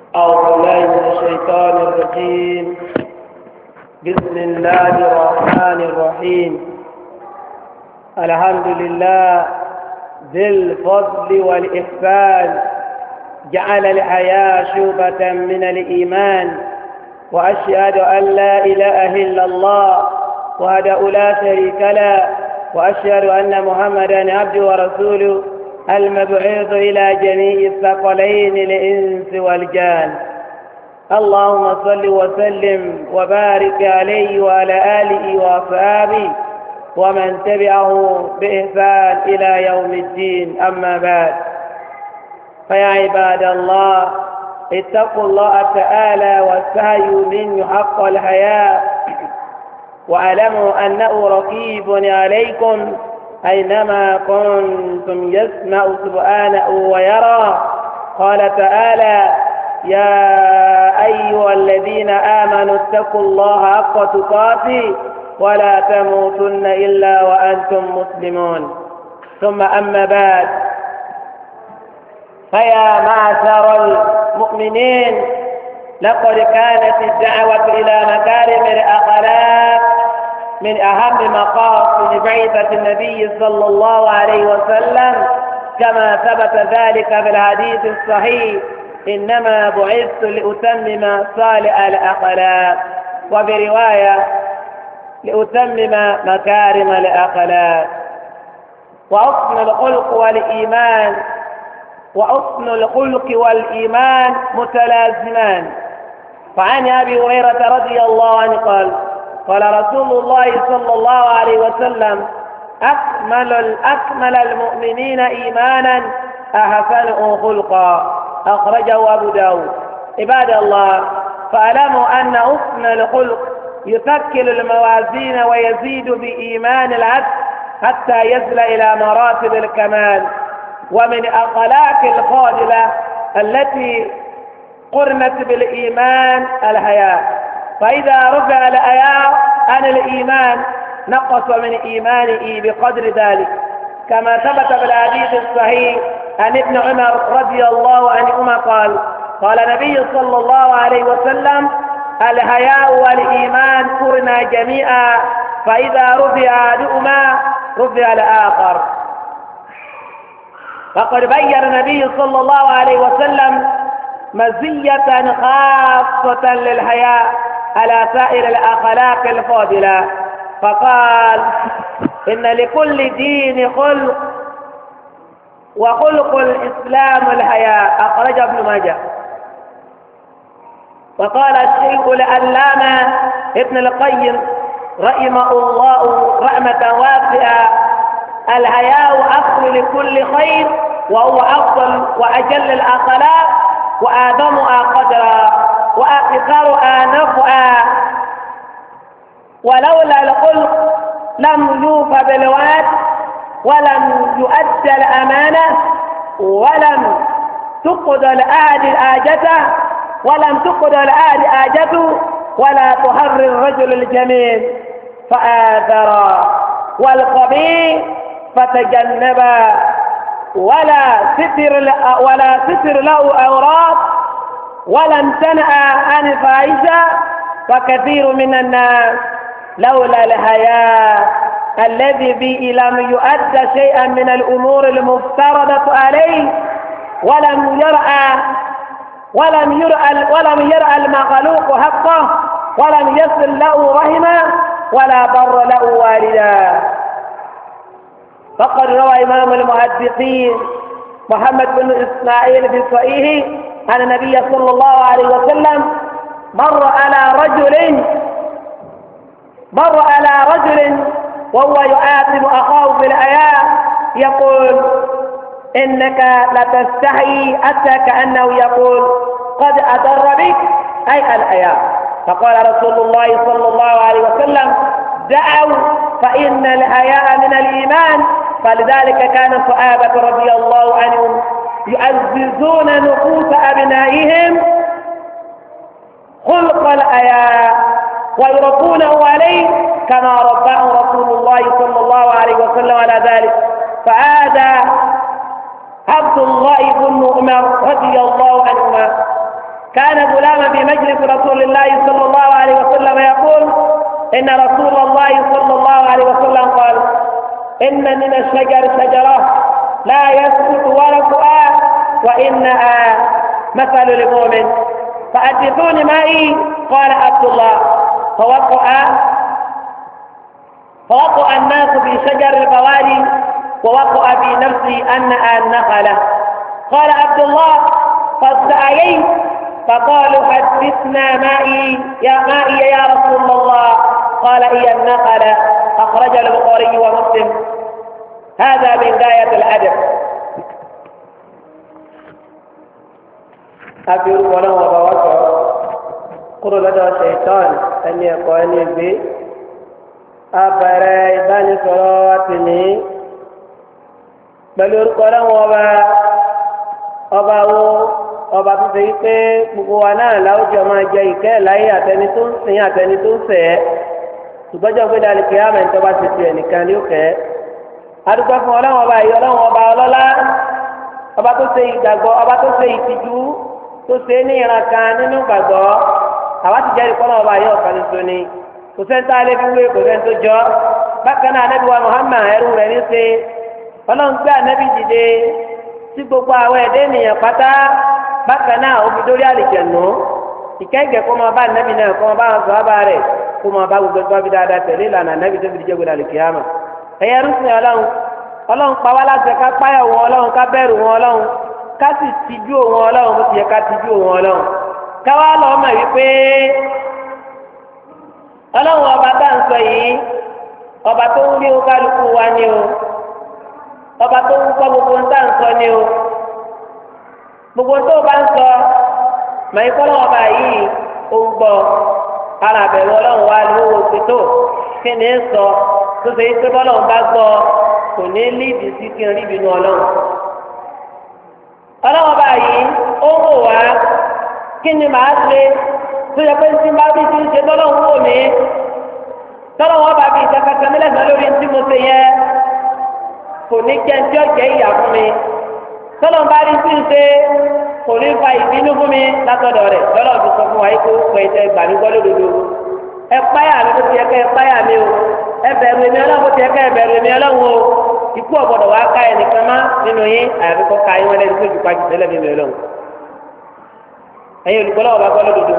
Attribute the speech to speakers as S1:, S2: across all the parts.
S1: أعوذ بالله من الشيطان الرجيم. بسم الله الرحمن الرحيم. الحمد لله ذي الفضل والإحسان، جعل الحياة شعبة من الإيمان، وأشهد أن لا إله إلا الله وحده لا شريك له، وأشهد أن محمدا عبده ورسوله المبعوث إلى جميع الثقلين الإنس والجان. اللهم صل وسلم وبارك عليه وعلى آله وأصحابه ومن تبعه بإحسان إلى يوم الدين. أما بعد، فيا عباد الله، اتقوا الله تعالى واستحيوا منه حق الحياة، واعلموا أنه رقيب عليكم أينما كنتم، يسمع سبحانه ويرى. قال تعالى: يا أيها الذين آمنوا اتقوا الله حق تقاته ولا تموتن إلا وأنتم مسلمون. ثم أما بعد، فيا معشر المؤمنين، لقد كانت الدعوة إلى مكارم الأخلاق من أهم مقاصد بعثة النبي صلى الله عليه وسلم، كما ثبت ذلك في الحديث الصحيح: إنما بعثت لأتمم صالح الأخلاق، وبرواية لأتمم مكارم الأخلاق. وحسن الخلق والإيمان متلازمان. فعن أبي هريرة رضي الله عنه قال: قال رسول الله صلى الله عليه وسلم: أكمل المؤمنين إيمانا أحسنهم خلقا. أخرجه أبو داود. عباد الله، فاعلموا أن حسن الخلق يثقل الموازين ويزيد بإيمان العبد حتى يصل إلى مراتب الكمال. ومن أخلاق الفاضلة التي قرنت بالإيمان الحياء، فإذا رفع الحياء عن الإيمان نقص من إيمانه بقدر ذلك، كما ثبت بالحديث الصحيح عن ابن عمر رضي الله عنهما قال: قال النبي صلى الله عليه وسلم: الحياء والإيمان قرنا جميعا، فإذا رفع أحدهما رفع الآخر. فقد بين النبي صلى الله عليه وسلم مزية خاصة للحياء على سائر الأخلاق الفاضلة، فقال: إن لكل دين خلق، وخلق الإسلام الحياء. أخرج ابن ماجه. وقال الشيخ العلامة ابن القيم رحمه الله رحمة واسعة: الحياء أصل لكل خير، وهو أفضل وأجل الأخلاق، وآدمها قدرا، وأكثرها نفعا. ولولا الخلق لم يوفى بالوعد، ولم يؤدى الأمانة، ولم تقضى الحاجة، ولا تحرر الرجل الجميل فآثرا، والقبيح فتجنبا، ولا ستر له أوراق، ولا امتنع عن الفاحشة. فكثير من الناس لولا الحياء الذي به لم يؤد شيئا من الأمور المفترضة عليه، ولم يرأى المخلوق حقه، ولم يصل له رحمه، ولا بر له والدا. فقد روى إمام المحدثين محمد بن إسماعيل في صحيحه أن النبي صلى الله عليه وسلم مر على رجل وهو يعاتب أخاه بالحياء يقول: إنك لتستحي، حتى كأنه يقول: قد أضر بك، أي الحياء. فقال رسول الله صلى الله عليه وسلم: دعوا، فإن الحياء من الإيمان. فلذلك كان الصحابة رضي الله عنهم يعززون نفوس أبنائهم خلق الحياء ويربونه عليه، كما رباه رسول الله صلى الله عليه وسلم على ذلك. فهذا عبد الله بن عمر رضي الله عنهما كان غلاما في مجلس رسول الله صلى الله عليه وسلم يقول إن رسول الله صلى الله عليه وسلم قال إن من الشجر شجرة لا يسقط ورقها وإنها مثل المؤمن فأدثوني معي. قال عبد الله فوقع الناس في شجر البوادي ووقع في نفسي أنها النخلة. قال عبد الله فاستعيت فقالوا حدثنا مائي يا رسول الله. قال هي النخلة. أخرج البخاري ومسلم. هذا من غاية الأدب. أبير ولا وبواسع قل لدى الشيطان أن يقول بي أبري بني صلواتني بل يرقل ọba tó ṣe pé gbogbo wa náà láwùjọ máa jẹ ìkẹ́ láyé àtẹni tó ń sìn àtẹni tó ń sẹ̀ ẹ́ ṣùgbọ́jọ́ pé dalẹ̀ kí á mẹ́tọ́ bá ti tiẹ̀ nìkan ní òkè. adúgbò fún ọlọ́run ọba yìí ọlọ́run ọba ọlọ́lá ọba tó ṣe ìgbàgbọ́ ọba tó ṣe ìtìjú tó ṣe ní ìran kan nínú ìgbàgbọ́ àwa ti jẹ́rìí kọ́nà ọba yìí ọ̀kan nìṣó ni kò sẹ́ńtà alẹ́ fi wé kò sẹ́ńtò jọ. bákan náà anábì wa Muhammad ẹrú rẹ̀ ní ṣe ọlọ́run gbé anábì dìde sí gbogbo àwọn ẹ̀dẹ́ ènìyàn pátá. bákan náà omi dórí àlìjẹ̀nù ìkẹ́gẹ́ kó máa bá nẹ́bí náà kó máa bá wọn sọ ábà rẹ̀ kó máa bá gbogbo ẹgbẹ́ bí dáadáa tẹ̀lé ìlànà nẹ́bí tó fi dijẹ́ gbọdọ̀ àlìkìyàmà. ẹ̀yẹ rúṣin ọlọ́run pa wá láti ká páyà wọn ọlọ́run ká bẹ̀rù wọn ọlọ́run ká sì tijú wọn ọlọ́run bó ti yẹ ká tijú wọn ọlọ́run. káwá lọ mọ̀ wípé ọlọ́run ọba tá à ń sọ yìí ọba tó ń rí kálukú wa ni o ọba tó ń kọ́ gbogbo ń tá à ń sọ ni o gbogbo tó o bá ń sọ màá kọ́ lọ́wọ́ bá yìí ó ń gbọ́ ara àbẹ̀wò ọlọ́run wa lówó pẹ̀tọ́ kí ni ń sọ tó ṣe pé bọ́lọ́run bá gbọ́ kò ní lídìí sí kí n rí ìbínú ọlọ́run. ọlọ́run bá yìí ó ń wò wá kí ni màá ṣe tó yẹ pé tí n bá bí ti ń ṣe tọ́lọ́run wò mí tọ́lọ́run bá bí ìjàkadì mílẹ̀sán lórí tí mo ṣe yẹ kò ní jẹ́ tí ó jẹ́ ìyà fún mi. tọ́lọ̀ ń bá rí sí ṣe kò ní fa ìbínú fún mi látọ̀dọ̀ rẹ̀ tọ́lọ̀ ti sọ fún wa yìí kó pẹ̀ ìtẹ́ gbà mí gbọ́ lódodo. ẹ páyà mi bó ti yẹ kẹ́ ẹ páyà mi o ẹ bẹ̀rù èmi ọlọ́run bó ti yẹ kẹ́ ẹ bẹ̀rù èmi ọlọ́run o ikú ọ̀gbọ́dọ̀ wá ká ẹnìkan má nínú yín àyàfi kọ́ ká yín wọn lẹ́nu tó ju pàjù tẹ́lẹ̀ mi ọlọ́run. ẹ̀yin olùkọ́ lọ́wọ́ bá gbọ́ lódodo.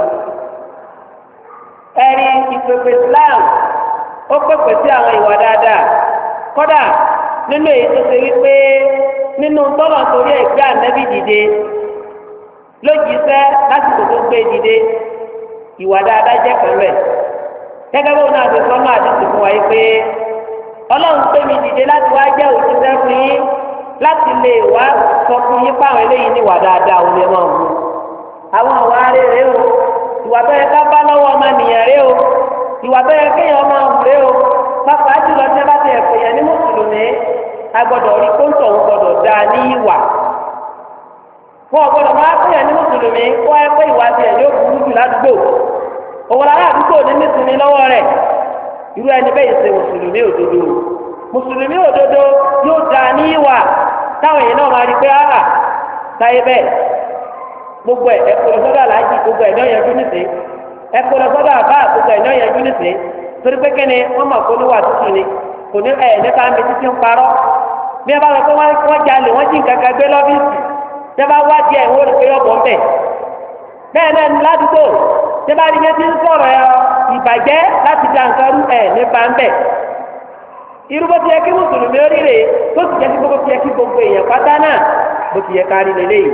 S1: ẹ̀rí ìpèpè Islam ó pèpè sí àwọn ìwà dáadáa kódà nínú èyí tó ṣe wípé nínú tọ́lọ̀ torí ẹ̀gbẹ́ ànábì dìde lójíṣẹ́ lásìkò tó gbé dìde ìwà dáadáa jẹ́ pẹ̀lú ẹ̀. gẹ́gẹ́ bó náà ti sọ́nà àdìsí fún wa yìí pé ọlọ́run gbé mi dìde láti wá jẹ́ òjíṣẹ́ fún yín láti lè wá sọ fún yín fáwọn eléyìí ní ìwà dáadáa òun lè máa wù. àwọn àwa rèé o ìwà bẹ́ẹ̀ ká bá lọ́wọ́ ọmọ nìyẹn rèé o ìwà bẹ́ẹ̀ kéèyàn máa wù rèé o pápá jùlọ tí wọ́n bá ti ẹ̀kọ́ yẹn ní mùsùlùmí agbọ́dọ̀ rí kóńtò ń gbọ́dọ̀ dá ní ìwà wọn gbọ́dọ̀ máa pèyàn ní mùsùlùmí kó ẹ pé ìwà tiẹ̀ yóò burú jù ládùúgbò òun ará àdúgbò ní nísìnyí lọ́wọ́ rẹ̀ irú ẹni bẹ́ẹ̀ ṣe mùsùlùmí òdodo yóò dá ní ìwà táwọn èèyàn náà máa rí pé áhà táyé bẹ́ẹ̀ gbogbo ẹ̀ ẹ̀kọ́ lọ́sọ́dọ̀ aláàjì gbogbo ẹ̀ náà yẹjú nìsín ẹ̀kọ́ lọ́sọ́dọ̀ àbá gbogbo ẹ̀ náà yẹjú nìsín torí pé kẹ́ni wọ́n mọ̀ kó níwà tuntun ni kò ní nípa mi títí ń parọ́ bí ẹ bá lọ pé wọ́n jalè wọ́n jí nǹkan kan gbé lọ́fíìsì tẹ́ bá wá díẹ̀ wọ́n rí pé ọ̀bọ̀ ń bẹ̀ bẹ́ẹ̀ náà ní ládùúgbò tẹ́ bá rí yẹn ti ń sọ̀rọ̀ ìbàjẹ́ láti da nǹkan rú nípa ń bẹ̀ irú bó ti yẹ kí mùsùlùmí oríire tó sì jẹ́ kí bó ti yẹ kí gbogbo èèyàn pátá náà bó ti yẹ ká rí lélẹ́yìí.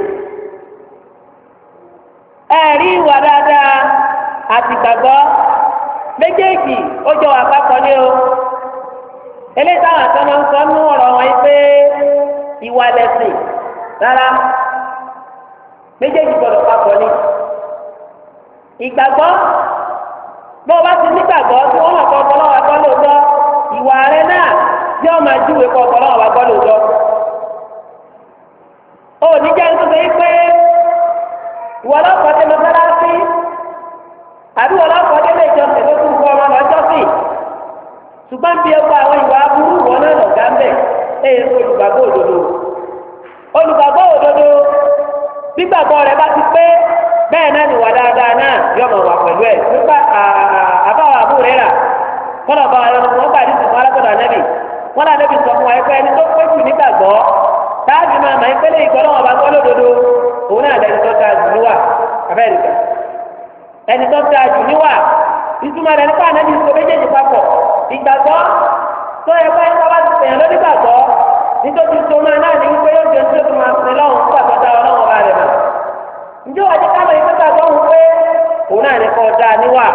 S1: ẹ̀rí ìwà dáadáa àti ìgbàgbọ́ méjèèjì ó jọ àpapọ̀ ní o eléyìí táwọn àtọ́nà ń sọ nínú ọ̀rọ̀ wọn yìí pé ìwà lẹ̀sìn rárá méjèèjì gbọdọ̀ papọ̀ ní. ìgbàgbọ́ bó o bá ti nígbàgbọ́ tí wọ́n mọ̀ kọ́ ọ̀pọ̀lọpọ̀ àgbọ̀ lóòótọ́ ìwà rẹ náà tí wọ́n máa júwèé kọ́ ọ̀pọ̀lọpọ̀ àgbọ̀ lóòótọ́. ó ní jẹ́ nítorí yìí pé ìwọ lọ́kọ̀ọ́ tẹ mọ́sálásí àbí ìwọ lọ́kọ̀ọ́ tẹ lè jọ tẹ̀lé fún ọmọ lọ́jọ́sìn ṣùgbọ́n bí ẹgbẹ́ àwọn ìwà aburú wọn náà lọ̀gá ń bẹ̀ olùgbàgbọ́ òdodo bí gbígbàgbọ́ rẹ̀ bá ti pé bẹ́ẹ̀ náà ni wà dáadáa náà yóò mọ̀ wà pẹ̀lú ẹ̀ nípa àbáwọ̀ àbúrò rẹ̀ rà kọ́nà bá wọn wọ́n bá àdìsí fún alágbọ̀dọ̀ ànẹ́bì wọ́n náà nẹ́bì sọ fún wa ẹgbẹ́ ẹni tó pé jù nígbàgbọ́ táàbì máa mọ̀ ìpele ìgbọ́nà wọn bá gbọ́ lódodo òun náà lẹni tó ta jù níwà abẹ́rẹ́ta ẹni tó ta jù níwà ìtumọ̀ rẹ̀ nípa ànẹ́bì sọ méjèèjì papọ̀ ìgbàgbọ́ tó yẹ pé ẹni tó bá ti tẹ̀yàn lónígbàgbọ́ nítorí tó máa náà ní wípé yóò jẹ́ ní tó máa sin lọ́hùn fún àtọ́jà ọlọ́run ọba rẹ̀ mọ̀ ǹjẹ́ wàá jẹ́ káàmọ̀ ìgbàgbọ́ òun pé òun náà ní kọ́ da níwà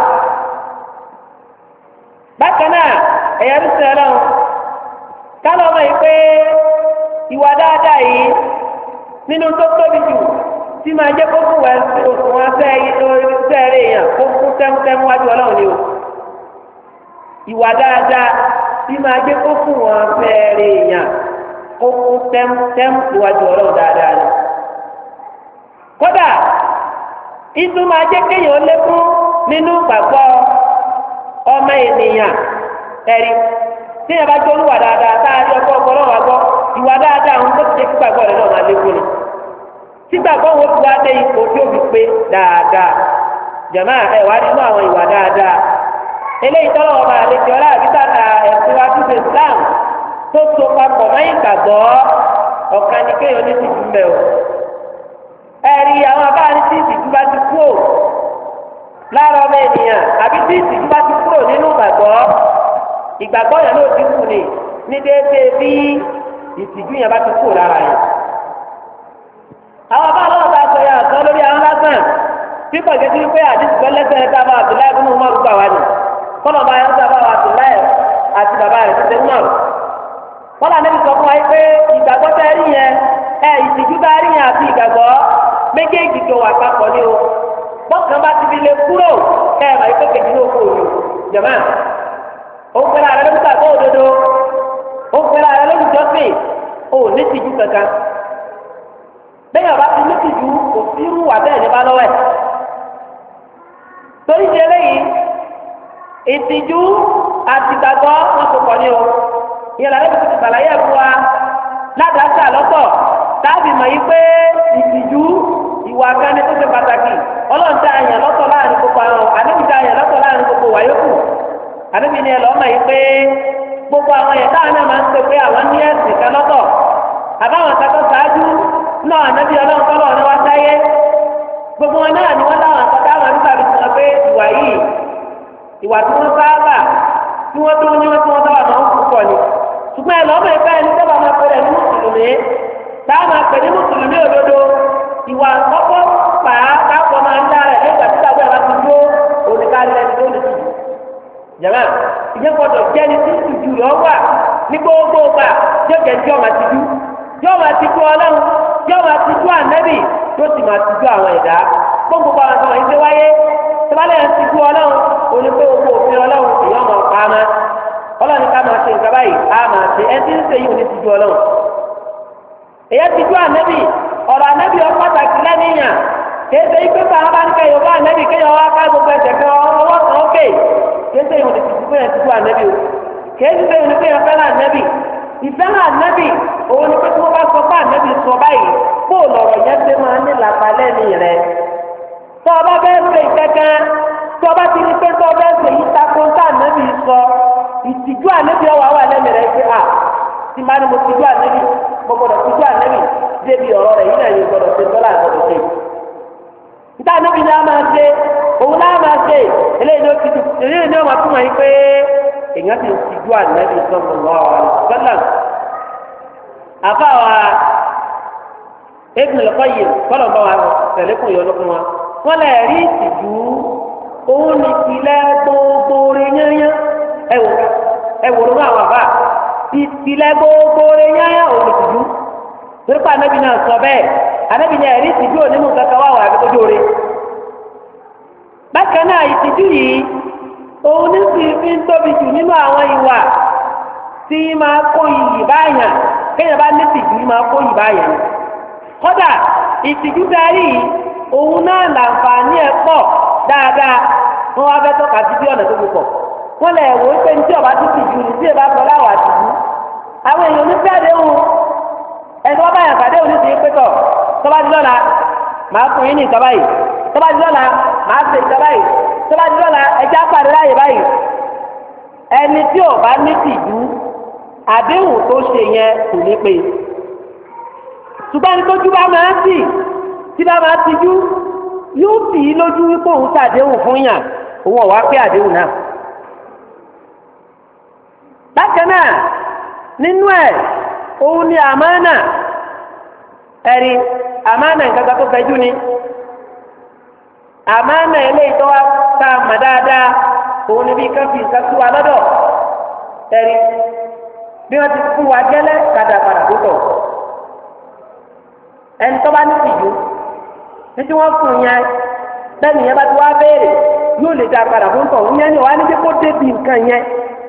S1: bákan náà ẹ̀yà ń sẹ́ lọ́hùn kálọ̀ ọmọ yìí pé ìwà dáadáa yìí nínú tó tóbi jù tí máa jẹ́ kó fún wa òṣùwọ̀n sẹ́ẹ̀rẹ̀ èèyàn kó fún tẹ́mútẹ́mú wájú ọlọ́run ni o ìwà dáadáa tí máa jẹ́ kó fún wọn sẹ́ẹ̀rẹ̀ èèyàn kó fún tẹ́mútẹ́mú wájú ọlọ́run dáadáa ni kódà ìtú máa jẹ́ kéèyàn lékún nínú gbàgbọ́ ọmọ ènìyàn ẹ̀rí tí yẹn bá jó olúwa dáadáa tá a rí ọgbọ́ ọgbọ́lọ́wọ́ àgbọ́ ìwà dáadáa ń tó ti jẹ́ kí gbàgbọ́ rẹ̀ náà máa lékún ni tí gbàgbọ́ wo ti wá dé ipò tí ó fi pé dáadáa jàmá ẹ̀ wá nínú àwọn ìwà dáadáa eléyìí tọ́lọ́ ọba àlejò ọlá àbíta ẹ̀sìn wa tó ṣe Islam tó so papọ̀ mẹ́yìn gbàgbọ́ ọ̀kan ní kéèyàn ní tìjú mẹ́ o ẹ̀rí àwọn abáyé tí ìtìjú bá ti kú ò lára ọmọ ènìyàn àbí tí ìtìjú bá ti kúrò nínú ìgbàgbọ́ yẹn ló ti kù ní déédéé bí ìtìjú yẹn bá ti kúrò lára yẹn. àwọn abáyé lọ́wọ́ bá sọ yà sọ lórí àwọn lásán tí kò jẹ́ sí pé àdìsí pẹ́ lẹ́sẹ̀ ẹ̀ dábàá Abdullahi fún Umar gbà wá ní kọ́nà bá yẹn sábà wà Abdullahi àti bàbá rẹ̀ ti tẹ́ Umar. wọ́n lànà sọ fún wa pé ìgbàgbọ́ tẹ́ rí yẹn ìtìjú bá rí yẹn àti ìgbàgbọ́ méjèèjì tó wà papọ̀ ní o bọ́kàn bá ti fi lè kúrò máa ikú kejì ní òkú òyò jẹ̀mọ́ ó pẹ́lú ààrẹ ló ń gbàgbọ́ òdodo ó pẹ́lú ààrẹ ló ń jọ́sìn ó ní tìjú kankan bẹ́ẹ̀ ọba ti ní tìjú kò sí irú wà bẹ́ẹ̀ ní bá lọ́wọ́ ẹ̀ torí ṣe eléyìí ìtìjú àti ìgbàgbọ́ wọn kò pọ̀ ní o ìyẹn làwọn ètò ìsàlàyé ẹ̀fọ́ wa ládàásà lọ́tọ̀ táàbì mọ̀ yìí pé ìtìjú ìwà akẹ́ni tó ṣe pàtàkì ọlọ́run tá a yàn lọ́tọ̀ láàrin gbogbo àwọn àdébí tá a yàn lọ́tọ̀ láàrin gbogbo wàyókù àdébí ni ẹlọ́mọ yìí pé gbogbo àwọn yẹn táwọn náà máa ń pè pé àwọn ní ẹ̀sìn kan lọ́tọ̀ àbáwọn akẹ́kọ̀ọ́ ṣáájú náà ànábì ọlọ́run tọ́lọ̀ ní wá sáyé gbogbo wọn náà ni wọ́n láwọn akẹ́kọ̀ọ́ àwọn nípa bí wọ́n pé ìwà yìí ìwà tí wọ́n sábà tí wọ́n tó ní wọ́n tí wọ́n sábà máa ń púpọ̀ ni ṣùgbọ́n ẹlọ́mọ ìfẹ́ ẹni tó bá máa pè ní mùsùlùmí táwọn máa pè ní mùsùlùmí òdodo ìwà àkọ́kọ́ pàá káàpọ̀ máa ń dára ẹ̀ nígbà tí tàbí àbá ti dúró oníkárí ẹni tó lè tìjú. Jàmá ìyẹn gbọdọ̀ jẹ́ ẹni tí tìjú rẹ̀ wà ní gbogbo gbà tí ó jẹ́ tí ọmọ ti dú. Tí ọmọ ti dú ọlọ́run, tí ọmọ ti dú ànẹ́bì tó sì máa ti dú àwọn ẹ̀dá. Gbogbo àwọn ọmọ yìí ṣe wáyé. Tẹ́bálẹ̀ ń ti dú ọlọ́run, onípé owó òfin ọlọ́run èèyàn máa pa á má. Ọlọ́run ká máa ṣe nǹkan báyìí, á máa ṣe ẹ ti ń ṣe yìí ò ní ti dú ọlọ́run. Èyẹ ti dú ànẹ́bì ọ̀rọ̀ ànẹ́bí ọ pàtàkì lẹ́nìyàn kéde ikpe fún àwọn báńkà yóò bá ànẹ́bí kéèyàn wá ká gbogbo ẹsẹ̀ kan ọwọ́ kan ókè kéde ìwọ̀n ti tìjú fún yẹn ti fún ànẹ́bí o kéde ìwọ̀n ni kéèyàn fẹ́ràn ànẹ́bí ìfẹ́ràn ànẹ́bí òun ni pé tí wọ́n bá sọ fún ànẹ́bí sọ báyìí kó lọ̀rọ̀ yẹn ṣe máa ní làpá lẹ́nu rẹ̀ tó o bá bẹ́ẹ̀ ṣe kankan tó o bá ti ní pé tó o bẹ́ẹ̀ ṣe yí tako tá ànẹ́bí sọ ìtìjú ànẹ́bí ọwọ́ àwọn ànẹ́bí rẹ̀ ṣe à ti máa ní mo tìjú ànẹ́bí mo gbọ́dọ̀ tìjú ànẹ́bí débi ọ̀rọ̀ rẹ̀ yìí náà yóò gbọ́dọ̀ ṣe tọ́lá àgbọ̀dọ̀ ṣe. Níta níbi ní a máa ṣe, òun náà máa ṣe, eléyìí ló ti tu, eléyìí ni wọ́n máa túmọ̀ yìí pé èèyàn ti ti ju ànábì sọ́mọ lọ́wọ́ sọ́lá. Àfa wa Ibn al-Qayyim kọ́lọ̀ bá wa tẹ̀lé kùn yọ lókun wa. Wọ́n lè rí ìtìjú òun ní ìpìlẹ̀ gbogbo rẹ̀ yányán. Ẹ wò ló máa wà bá ìpìlẹ̀ gbogbo rẹ̀ yányán òun ní ìtìjú. Torí pé anabi náà sọ bẹ́ẹ̀ anabi náà ẹ̀rí ìtìjú onínú kankan wà wà àbíkójú rẹ̀. Bákan náà ìtìjú yìí òun ní sì fi ń tóbi jù nínú àwọn ìwà tí máa kó iyì báyàn kéèyàn bá ní ìtìjú máa kó iyì báyàn. Kódà ìtìjú darí òun náà làǹfààní ẹ̀ pọ̀ dáadáa wọ́n wá fẹ́ tọ́ka sí bí ọ̀nà tó pọ̀. Wọ́n lè wò ó pé ní tí ọba ti tìjú ní tí ìbá sọ láwà tìjú. Àwọn èèyàn ní jáde ń ẹni wọ́n bá yàn pàdé òní sí pétọ̀ tọ́ba ti lọ́la màá fún yín ní ìjọba yìí tó bá di lọ́la màá ṣe ìjọba yìí tó bá di lọ́la ẹja pàdé láyè báyìí ẹni tí ò bá ní tìjú àdéhùn tó ṣe yẹn kò ní pé ṣùgbọ́n ní tójú bá máa ń tì tí bá máa tijú yóò tì í lójú wípé òun ṣàdéhùn fún yàn òun ò wá pé àdéhùn náà. bákan náà nínú ẹ̀ òun ni àmánà ẹ̀rí àmánà nǹkan kan tó fẹjú ni àmánà eléyìí tó wá ká mà dáadáa òun ni bí káfí nǹkan tó wà lọ́dọ̀ ẹ̀rí bí wọ́n ti fún wa gẹ́lẹ́ kàdà padà tó tọ̀ ẹni tó bá ní tìjú títí wọ́n fún yẹn lẹ́nu yẹn bá ti wá béèrè yóò lè dá padà fún tọ̀ yẹn ni wàá ní kó débi nǹkan yẹn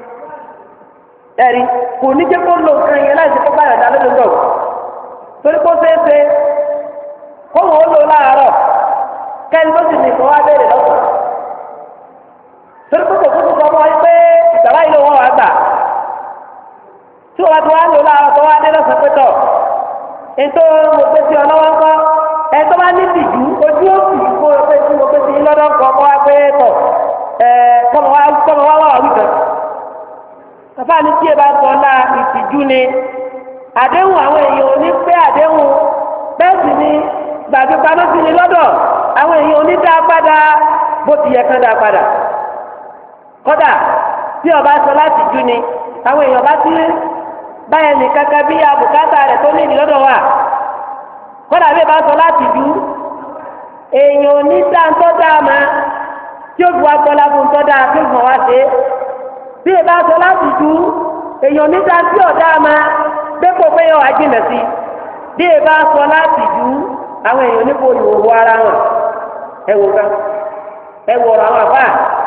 S1: ẹ̀rí kò ní jẹ́ kó lo nǹkan yẹn láti kó báyọ̀ dá lójú lọ torí kó ṣeéṣe kó wọ́n lò láàárọ̀ kẹ́ni tó sì ní kó wá béèrè lọ́sọ̀ torí kó kò kó sọ wọ́n pé ìgbàlá yìí ló wọ́n wá gbà tí wọ́n ti wá lò láàárọ̀ tó wá dé lọ́sọ̀ pé tọ̀ ètò mo pé sí ọlọ́wọ́ ńkọ́ ẹ tó bá ní tìjú ojú òsì kó o pé sí mo pé sí lọ́dọ̀ ńkọ́ kó wá pé tọ̀ kọ́mọ wá wà wí kan. bàbá ní tí ẹ bá sọ ọ́nà ìtìjú ni àdéhùn àwọn èèyàn ò ní pé àdéhùn bẹ́ẹ̀ sì ni gbàgbé pamọ́ sí ni lọ́dọ̀ àwọn èèyàn ò ní dá padà bó ti yẹ kán dá padà. kódà tí ọba sọ láti jú ni àwọn èèyàn bá ti báyẹn ní kankan bí abùkátà rẹ̀ tó ní ìlọ́dọ̀ wa kódà bí ẹ bá sọ láti jú èèyàn ò ní dáńtọ́ dáàmà tí ó fi wá gbọ́ lábùn tọ́ dáa tí ó fi wá ṣe bí ẹ bá sọ láti jú èèyàn ò ní dáńtí ọ̀dá àmà dépò pé yọ àjìnà sí bí ẹ bá sọ láti jú àwọn èèyàn níbo ìwòwò ara wọn ẹ wò ká ẹ wọ̀rọ̀ àwọn àbá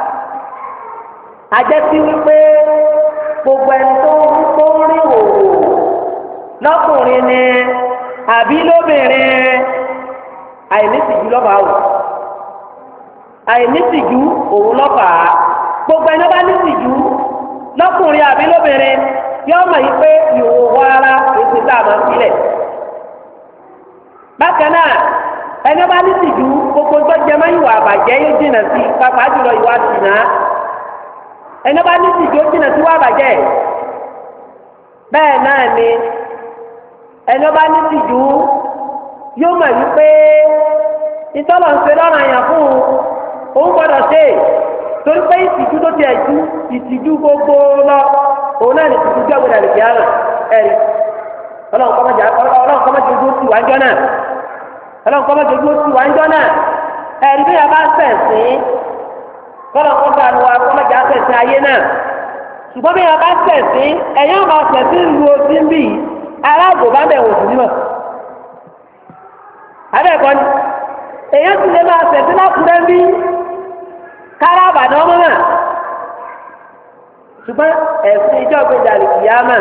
S1: àjẹsí wípé gbogbo ẹni tó ń rí òwò lọ́kùnrin ni àbí lóbìnrin àìnítìjú lọ́fàá o àìnítìjú òun lọ́fàá gbogbo ẹni bá nítìjú lọ́kùnrin àbí lóbìnrin yóò mọ̀ yí pé ìhòòhò ara èsì tá a máa sílẹ̀ bákan náà ẹni bá nítìjú gbogbo tó jẹ mọ́ ìwà àbàjẹ́ yóò jìnnà sí pàápàá jùlọ ìwà ṣìnà ẹni bá nítìjú ó jìnnà sí ìwà àbàjẹ́ bẹ́ẹ̀ náà ni ẹni bá nítìjú yóò mọ̀ yí pé ìtọ́lọ̀ ń ṣe lọ́rùn àyàn fún òun gbọ́dọ̀ ṣe torí pé ìtìjú tó ti ẹ̀jú ìtìjú gbogbo lọ òun náà ní ìtìjú jẹ́ òwúrọ̀ àlùkìyà náà ẹ̀rí ọlọ́run kọ́mọ́jì ojú ti wá ń jọ náà ọlọ́run kọ́mọ́jì ojú ti wá ń jọ náà ẹ̀rí bí a bá sẹ̀sìn kọ́lọ́n kọ́ bá wa kọ́mọ́jì àsẹ̀sìn ayé náà ṣùgbọ́n bí a bá sẹ̀sìn ẹ̀yọ́ máa sẹ̀sìn lu ojú ń bì í aláàbò bá bẹ̀ wò sí nímọ̀ abẹ́ẹ̀kọ́ ni èèyàn ti lè máa sẹ̀sìn lákùrẹ́ bí kára àbàdàn ọmọ náà ṣùgbọ́n ẹ̀sìn ìjọ ìgbéjà lè kìí àmà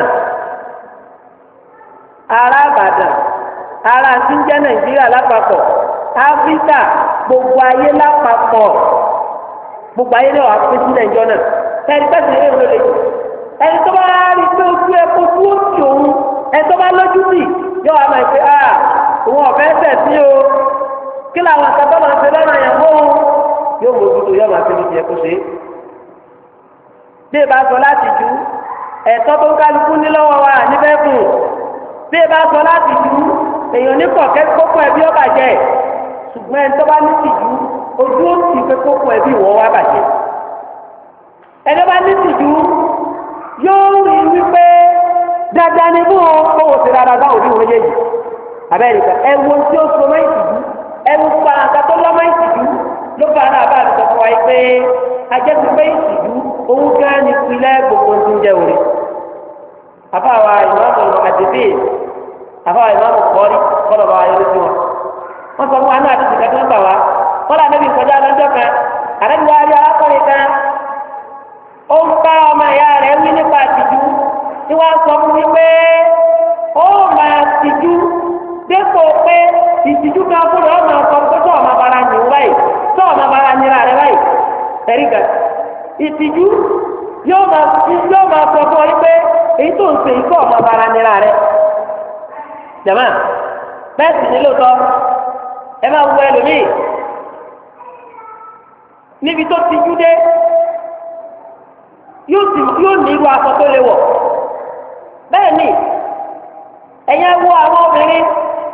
S1: ará àbàdàn ará tí ń jẹ́ nàìjíríà lápapọ̀ áfíríkà gbogbo ayé lápapọ̀ gbogbo ayé náà wà pín sí nàìjọ náà ẹni pẹ́sì eré ìwé lè ẹni tó bá rí pé ojú ẹ̀kọ́ tó ó ti òun ẹni tó bá lójú sí yóò wá máa pé òun ọ̀fẹ́ tẹ̀ sí o kí làwọn àkàtọ́ máa ṣe lọ́nà yẹn fún un yóò mójútó yóò máa fi ní tiẹ̀ kó ṣe é bí ẹ bá sọ láti ju ẹ̀tọ́ tó ń kálukú ní lọ́wọ́ wa níbẹ̀ kù bí ẹ bá sọ láti ju èèyàn ní kọ̀kẹ́ kókó ẹbí ó bàjẹ́ ṣùgbọ́n ẹni tó bá ní tìjú ojú ó sì pé kókó ẹbí wọ́ wá bàjẹ́ ẹni tó bá ní tìjú yóò rí wípé dáadáa ni mú owó sí rárá báwo ní òun yéyìí abẹ́rẹ́ ẹ̀wọ̀n tí ó so mọ́ ìtìjú ẹ̀wọ̀n fún àǹkà tó lọ́mọ́ ìtìjú ló bá náà bá àtúntò fún wa yìí pé ajẹ́sí pé ìtìjú òun gán ní ìpìlẹ̀ gbogbo tó ń jẹ́ òrì. àfàwà ìmáàmù àdìbí àfàwà ìmáàmù kọ́rí kọ́lọ̀ bá wa yọ lójú wọn. wọ́n sọ fún wa náà àti ìkàtí wọn bà wá kọ́lá níbi ìkọjá lọ́jọ́ kan àrẹ́bí wa rí arákùnrin kan ó ń bá ọmọ ìyá rẹ̀ wí nípa ìtìjú tí wọ́n sọ fún mi pé ó máa tìjú dépò pé ìtìjú kan fún ọ máa sọ pé tó ọmọ bara yìí báyìí tó ọmọ bara yìí rẹ báyìí ẹ̀rí gan ìtìjú yóò máa sọ fún ọ pé èyí tó ń ṣe ikú ọmọ bara yìí rẹ jàmá bẹ́ẹ̀ sì ní lóòótọ́ ẹ máa wọ ẹlòmíì níbi tó ti jú dé yóò ní irú aṣọ tó lè wọ̀ bẹ́ẹ̀ ni ẹ̀yẹ wo àwọn obìnrin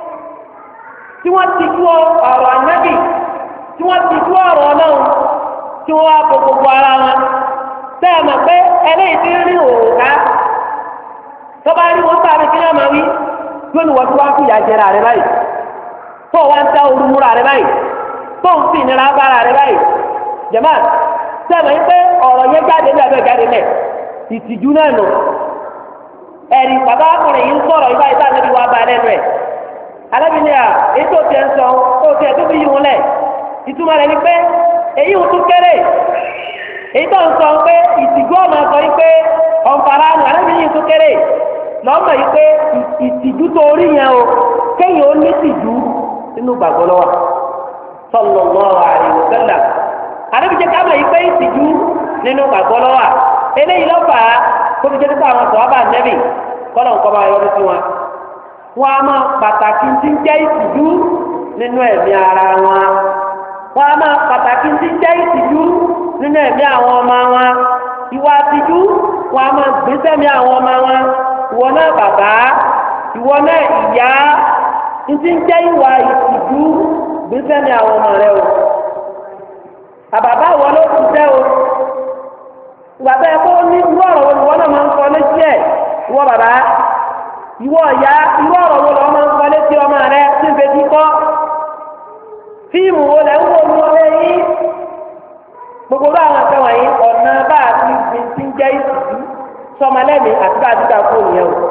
S1: tí wọ́n ti jú ọ̀rọ̀ ànábì tí wọ́n ti jú ọ̀rọ̀ ọlọ́run tí wọ́n wá gbogbo ara wọn bẹ́ẹ̀ mọ̀ pé ẹlẹ́yìí ti rí òòká tó bá rí wọn sáré kí wọ́n máa wí yóò ní wọ́n tí wọ́n fi ìyà jẹra rẹ báyìí tó wọ́n ń tẹ́ olúmúra rẹ báyìí tó ń fi ìnira bára rẹ báyìí jẹ̀mọ́ sẹ́mi pé ọ̀rọ̀ yẹn jáde ní abẹ́ jáde lẹ̀ ìtìjú náà nù ẹ̀rí bàbá akọrin yìí ń sọ̀rọ̀ ibà ibà níbi wàá ba lẹ́nu ẹ̀ alábi ni à ètò tiẹ̀ ń sọ ó tiẹ̀ tó fi yí wọn lẹ̀ ìtumọ̀ rẹ̀ ni pé èyí ń tún kéré èyí tó ń sọ pé ìtìjú ọ̀nà sọ yìí pé ọ̀nfàrà nù alábi yìí tún kéré lọ́mọ yìí pé ìtìjú tó rí yẹn o kéyìn ó ní ìtìjú nínú gbàgbọ́ lọ́wọ́ sallallahu alaihi wasallam àdébìjẹ́ ká mọ̀ yìí pé ìtìjú nínú gbàgbọ́ lọ́wọ́ eléyìí lọ́fà tóbi jẹ́ nípa àwọn sọ̀rọ̀ bá nẹ́bì kọ́lọ̀ nǹkan bá yọrí sí wọn. wọ́n á máa pàtàkì tí ń jẹ́ ìtìjú nínú ẹ̀mí ara wọn. wọ́n á máa pàtàkì tí ń jẹ́ ìtìjú nínú ẹ̀mí àwọn ọmọ wọn. ìwà ìtìjú wọ́n á máa gbé sẹ́mi àwọn ọmọ wọn. ìwọ náà bàbá ìwọ náà ìyá tí ń jẹ́ ìwà ìtìjú gbé sẹ́mi àwọn ọmọ rẹ o. àbàbá ìwọ ló ti tẹ́ o. ìgbàgbọ́ ẹ̀kọ́ ní irú ọ̀rọ̀ wo ìwọ náà máa ń sọ létí ẹ̀ ìwọ bàbá ìwọ ìyá irú ọ̀rọ̀ wo lọ́wọ́ máa ń sọ létí ọmọ rẹ tí ń fetí kọ́ fíìmù wo lẹ́ ń wò ní ọlẹ́ yìí gbogbo bá àwọn akẹ́ wọ̀nyí ọ̀nà bá a ti ń jẹ́ ìtìjú sọmọlẹ́mì àti bá a ti dà fún ìyẹn o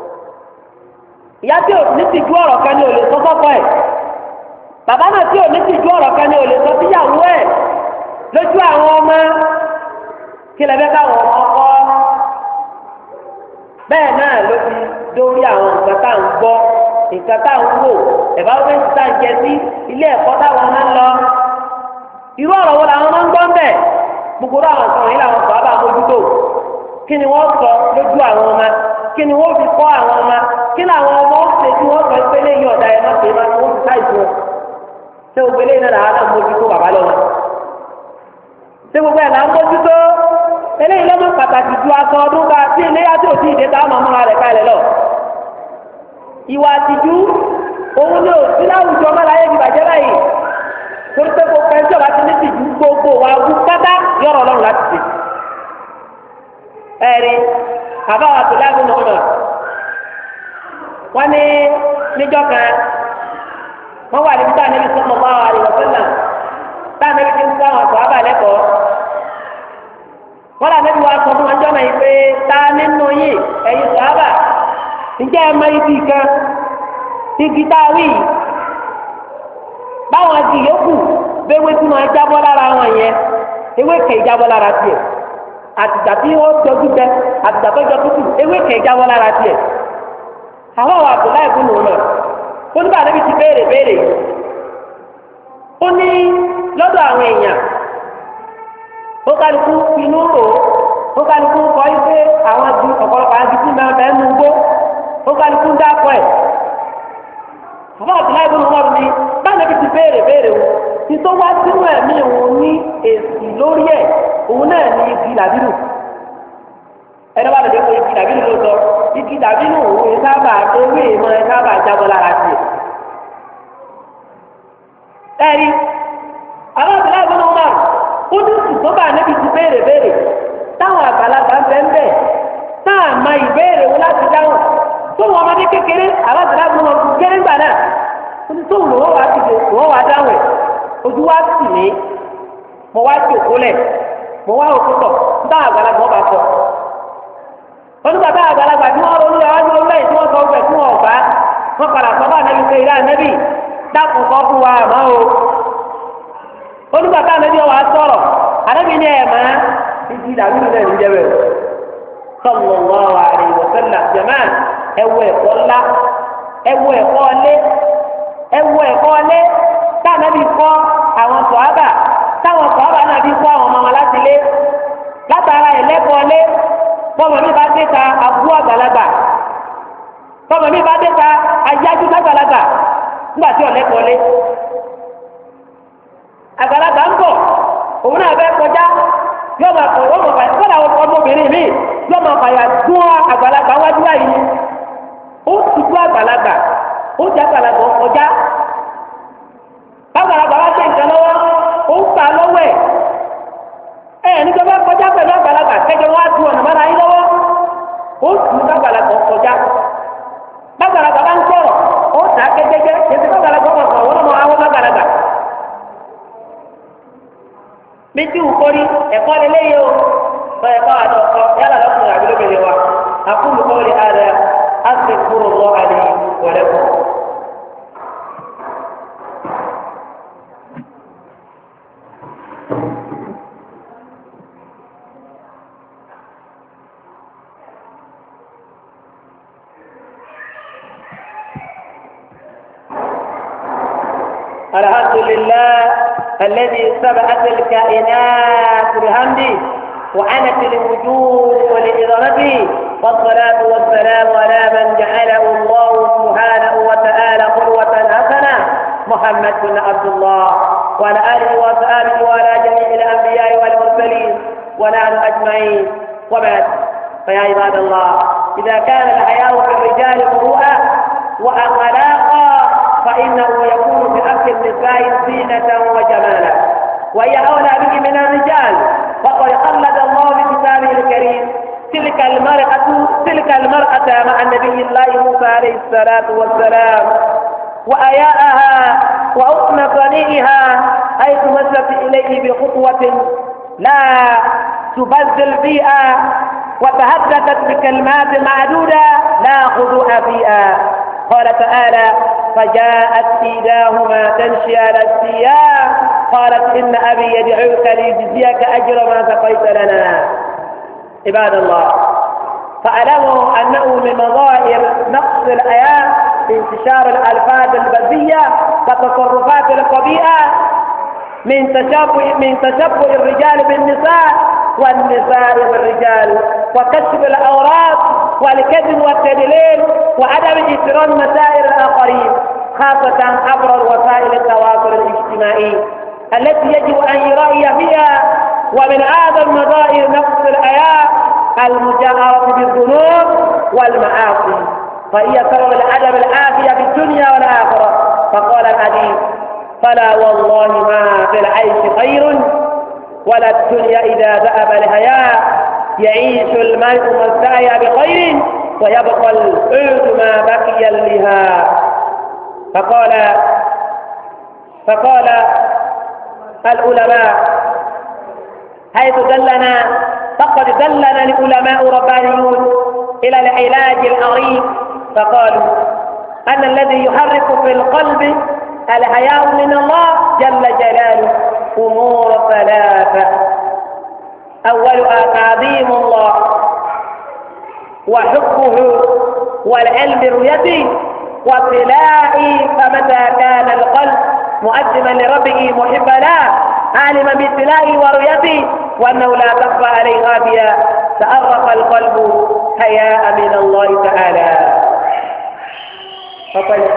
S1: ìyá tí ò ní tìjú ọ̀rọ̀ kan ní ò lè sọ sọ́kọ ẹ̀ bàbá náà tí ò ní tìjú ọ̀rọ̀ kan ní ò lè sọ síyàwó ẹ̀ lójú àwọn ọmọ kí lè fẹ́ káwọn ọmọ kọ́ bẹ́ẹ̀ náà ló fi dórí àwọn nǹkan tá à ń gbọ́ nǹkan tá à ń wò ẹ̀bá wọ́n fẹ́ẹ́ tá à ń jẹ sí ilé ẹ̀kọ́ táwọn máa ń lọ irú ọ̀rọ̀ wo làwọn máa ń gbọ́ ń bẹ̀ gbogbo àwọn nǹkan wọ̀nyí làwọn kọ́ bá mójútó kí ni wọ́n sọ lójú àwọn ọmọ kí ni wọ́n fi kọ́ àwọn ọmọ kí làwọn ọmọ ó ṣe tí wọ́n sọ pé lẹ́yìn ọ̀dà ẹ̀ má pè é má wọ́n fi táìsì wọn ṣé gbogbo eléyìí náà làwọn náà mójútó bàbá lọ́wọ́ ṣé gbogbo ẹ̀ là ń mójútó eléyìí lọ́mọ pàtàkì ju aṣọ ọdún ká tí iléyà tí ò tí ì dé táwọn ọmọ rẹ̀ kalẹ̀ lọ. ìwà àtijú òun ni ò sí láwùjọ ọmọláyé ti bàjẹ́ báyìí torí pé gbogbo ẹjọ́ bá ti ní tìjú gbogbo wa wú pátá yọ̀rọ̀ ọlọ́run láti ṣe. ẹ̀rí bàbá wa tó lágùn náà wọ́n ní níjọ́ kan wọ́n wà níbi táwọn ẹbí sọ́mọ́ bá wà àríwọ̀ sọ́nà táwọn ẹbí ti ń kọ́ àwọn àtọ̀ àbálẹ́kọ̀ọ́ wọ́n lànà bí wàá sọ fún ọjọ́ náà yìí pé ta nínú yìí ẹ̀yin sàábà ǹjẹ́ ẹ mọ ibi kan igi tá a wí yìí báwọn igi yòókù béwé tí wọ́n jábọ́ lára wọn yẹn ewé kè jábọ́ lára tiẹ̀ àtìgbà tí wọ́n jọjú bẹ àtìgbà tó jọ tútù ewé kè jábọ́ lára tiẹ̀ àwọn àwọn Abdullahi fún òun náà ó nígbà níbi ti béèrè ó ní lọ́dọ̀ àwọn èèyàn ó kálukú inú rò ó kálukú kọ́ ife àwọn ju ọ̀pọ̀lọpọ̀ àti tí máa bẹ́ẹ̀ mú gbó ó kálukú dákọ̀ ẹ̀. Bàbá Abdullahi ibn Umar ni báyìí bí ti béèrè o ti tó wá sínú ẹ̀mí òun ní èsì lórí ẹ̀ òun náà ní igi làbínú. ẹni wà lóde fún igi làbínú ló sọ igi làbínú òun ẹ̀ sábà ewé ìmọ̀ ẹ̀ sábà jábọ́ lára tiẹ̀. ẹ̀rí àwọn Abdullahi ibn Umar ó ní ṣùgbọ́n bá níbi ti béèrè táwọn àgbàlagbà ń bẹ́ẹ̀ táà máa ìbéèrè wọn láti dáhùn tó wọn ọmọdé kékeré aláàbò fún wọn kéré gbà náà ó ní tóun lòun wá dìde lòun wá dáhùn ẹ̀ ojú wá sì ní mo wá jòkó lẹ̀ mo wá òkú tọ̀ táwọn àgbàlagbà ọba sọ wọn nígbà táwọn àgbàlagbà tí wọn ronú ẹwà ní ọlọ́yìn tí wọn sọ ọgbẹ tí wọn ọgbà wọn padà sọ bá nẹbi pé ìlà nẹbi dákun sọ fún wa àmọ́ o onígbàtà ànábi ọwọ́ asọ̀rọ̀ ànábi ní ẹ̀ máa títí dàbí ní ẹ̀ ń jẹ́ bẹ́ẹ̀ sallallahu alaihi wa sallam jẹ̀máà ẹ̀wọ̀ ẹ̀kọ́ ńlá ẹ̀wọ̀ ẹ̀kọ́ ọlé táànábi kọ́ àwọn sọ̀hábà táwọn sọ̀hábà náà bí kọ́ àwọn ọmọ wọn láti lé látara ẹ̀lẹ́kọ́ ọlé bọ́mọ mi bá dé ta abú àgbàlagbà bọ́mọ mi bá dé ta ayájú àgbàlagbà nígbà tí ọ̀lẹ́kọ́ ọlé àgbàlagbà ń bọ̀ òun náà fẹ́ kọjá yóò máa kọ̀ wọ́n mọ̀ báyìí kọ́dà ọmọbìnrin mi yóò máa fàyà dún àgbàlagbà wájú báyìí ó ti dún àgbàlagbà ó jẹ́ àgbàlagbà kọjá àgbàlagbà wá ṣe nǹkan lọ́wọ́ ó ń pa lọ́wọ́ ẹ̀ nígbà bá kọjá pẹ̀lú àgbàlagbà kẹjọ wá du ọ̀nà mọ́ra yín lọ́wọ́ ó sì ń àgbàlagbà kọjá àgbàlagbà bá ń sọ̀rọ̀ ó dà gẹ́gẹ́gẹ́ èsì àgbàlagbà kọ̀ọ̀kan wọ́n mọ àwọn àgbàlagbà bí tí wù kórí ẹ̀kọ́ lélẹ́yìí o sọ ẹ̀kọ́ àti ọ̀kọ́ yálà lọ́kùnrin àbí lóbìnrin wa àkúlù kọ́ọ̀lì àdá àti kúrò lọ́ àlè wọ̀lẹ́kùn. الحمد لله الذي سبقت الكائنات بحمده وعنت الوجود ولإرادته والصلاة والسلام على من جعله الله سبحانه وتعالى قدوة حسنة محمد بن عبد الله وعلى آله وصحبه وعلى جميع الأنبياء والمرسلين ونحن أجمعين وبعد فيا عباد الله إذا كان الحياء في الرجال مروءة وأخلاقا فإنه يكون في أكل النساء زينة وجمالا وهي أولى به من الرجال وقد خلد الله بكتابه الكريم تلك المرأة مع النبي الله موسى عليه الصلاة والسلام وأياءها وحسن صنيعها حيث مشت إليه بخطوة لا تبذل فيها وتحدثت بكلمات معدودة لا خضوع فيها قال تعالى فجاءت إحداهما تمشي على استحياء قالت إن أبي يدعوك ليجزيك أجر ما سقيت لنا عباد الله فاعلموا أنه من مظاهر نقص الحياء في انتشار الألفاظ البذية والتصرفات القبيحة من تشبه الرجال بالنساء والنساء بالرجال وكشف الأوراق والكذب والتدليل وعدم احترام مسائل الآخرين خاصة عبر وسائل التواصل الاجتماعي التي يجب أن يراعي فيها ومن أعظم مظاهر نقص الحياء المجاهرة بالذنوب والمعاصي فهي سبب العدم العافية في الدنيا والآخرة فقال الحديث فلا والله ما في العيش خير ولا الدنيا إذا ذهب الحياء يعيش المرء مستحيا بخير ويبقى العود ما بقي لها فقال العلماء حيث فقد دلنا العلماء ربانيون إلى العلاج العريق فقالوا أن الذي يحرك في القلب الحياء من الله جل جلاله أمور ثلاثة أولها تعظيم الله وحبه والعلم برؤيته وابتلاء فمتى كان القلب مؤدبا لربه محبا له عالما بابتلائه ورؤيته وأنه لا تخفى عليه غافية تأرق القلب حياء من الله تعالى فقال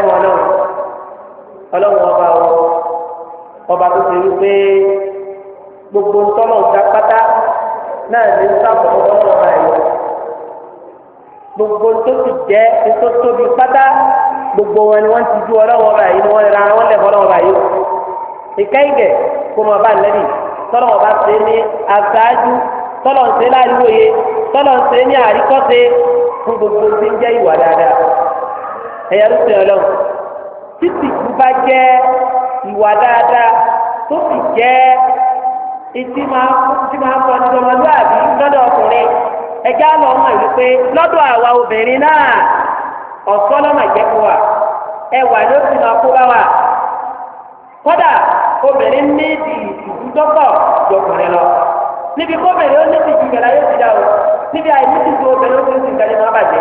S1: ọlọ́run ọba tó ti rí pé gbogbo ntọ́lọ̀ ọ̀gá pátá náà ní sábà ọlọ́run ọba yìí gbogbo tó ti jẹ́ ètò tóbi pátá gbogbo wọn ni wọ́n ti ju ọlọ́run ọba yìí ni wọ́n ra wọn lẹ̀ fọlọ́run ọba yìí ìkẹ́yìngẹ̀ kó mọ ọba lẹ́bi tọ́lọ̀ ọba ṣe ní aṣáájú tọ́lọ̀ ń ṣe láàríwòye tọ́lọ̀ ń ṣe ní àríkọ́ṣe fún gbogbo tí ń jẹ́ ìwà dáadáa ẹ̀yà ló ṣe ọlọ́run títí kú bá jẹ́ ìwà dáadáa tó sì jẹ́ ìtí máa sọ ní ọmọlúwàbí lọ́dọ̀ ọkùnrin ẹjá lọ mọ̀ wípé lọ́dọ̀ àwa obìnrin náà ọ̀sán lọ́mọ ìjẹ́ fún wa ẹwà ló sì máa kó bá wa kódà obìnrin ní ìdúdọ́pọ̀ jọkùnrin lọ níbi kóbìnrin ó ní ti jù gẹ̀lá yóò ti dá o níbi àìní ti ju obìnrin ó ti ń sìn kẹ́lẹ́ máa bàjẹ́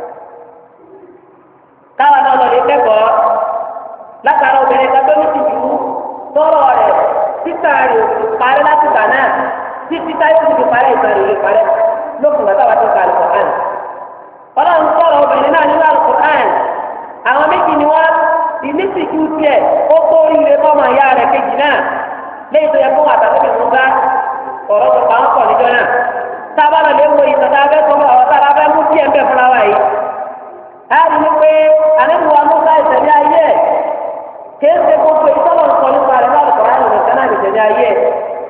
S1: káwa náà lọ lè kẹ́kọ̀ọ́ látara obìnrin kan tó ní ti jù tọrọ rẹ̀ títà rẹ̀ parí láti gbà náà títí táyé ti fi parí ìtàn rẹ̀ parí lókun gbàtà wà tó ka Al-Qur'an ọlọ́run sọ̀rọ̀ obìnrin náà nínú Al-Qur'an àwọn méjì ni wọ́n ìní ti ju tiẹ̀ ó tó ire bọ́mọ ìyá rẹ̀ kejì náà lẹ́yìn tó yẹ kó àtàlẹ́bí Mùsá ọ̀rọ̀ tó kàn kọ̀ níjọ́ náà sábà lọ lè wo ìtàtà abẹ́ tó bá ọ̀tá abẹ́ mú díẹ̀ ń bẹ̀ fúnra wa yìí. a rí i pé àlẹ́bí wa Mùsá ìṣẹ̀lẹ̀ ayé ẹ̀ kéésì gbogbo ìtọ́lọ̀ nǹkan nípa rẹ̀ bá lùkọ́ láyé nìkan náà ìṣẹ̀lẹ̀ ayé ẹ̀.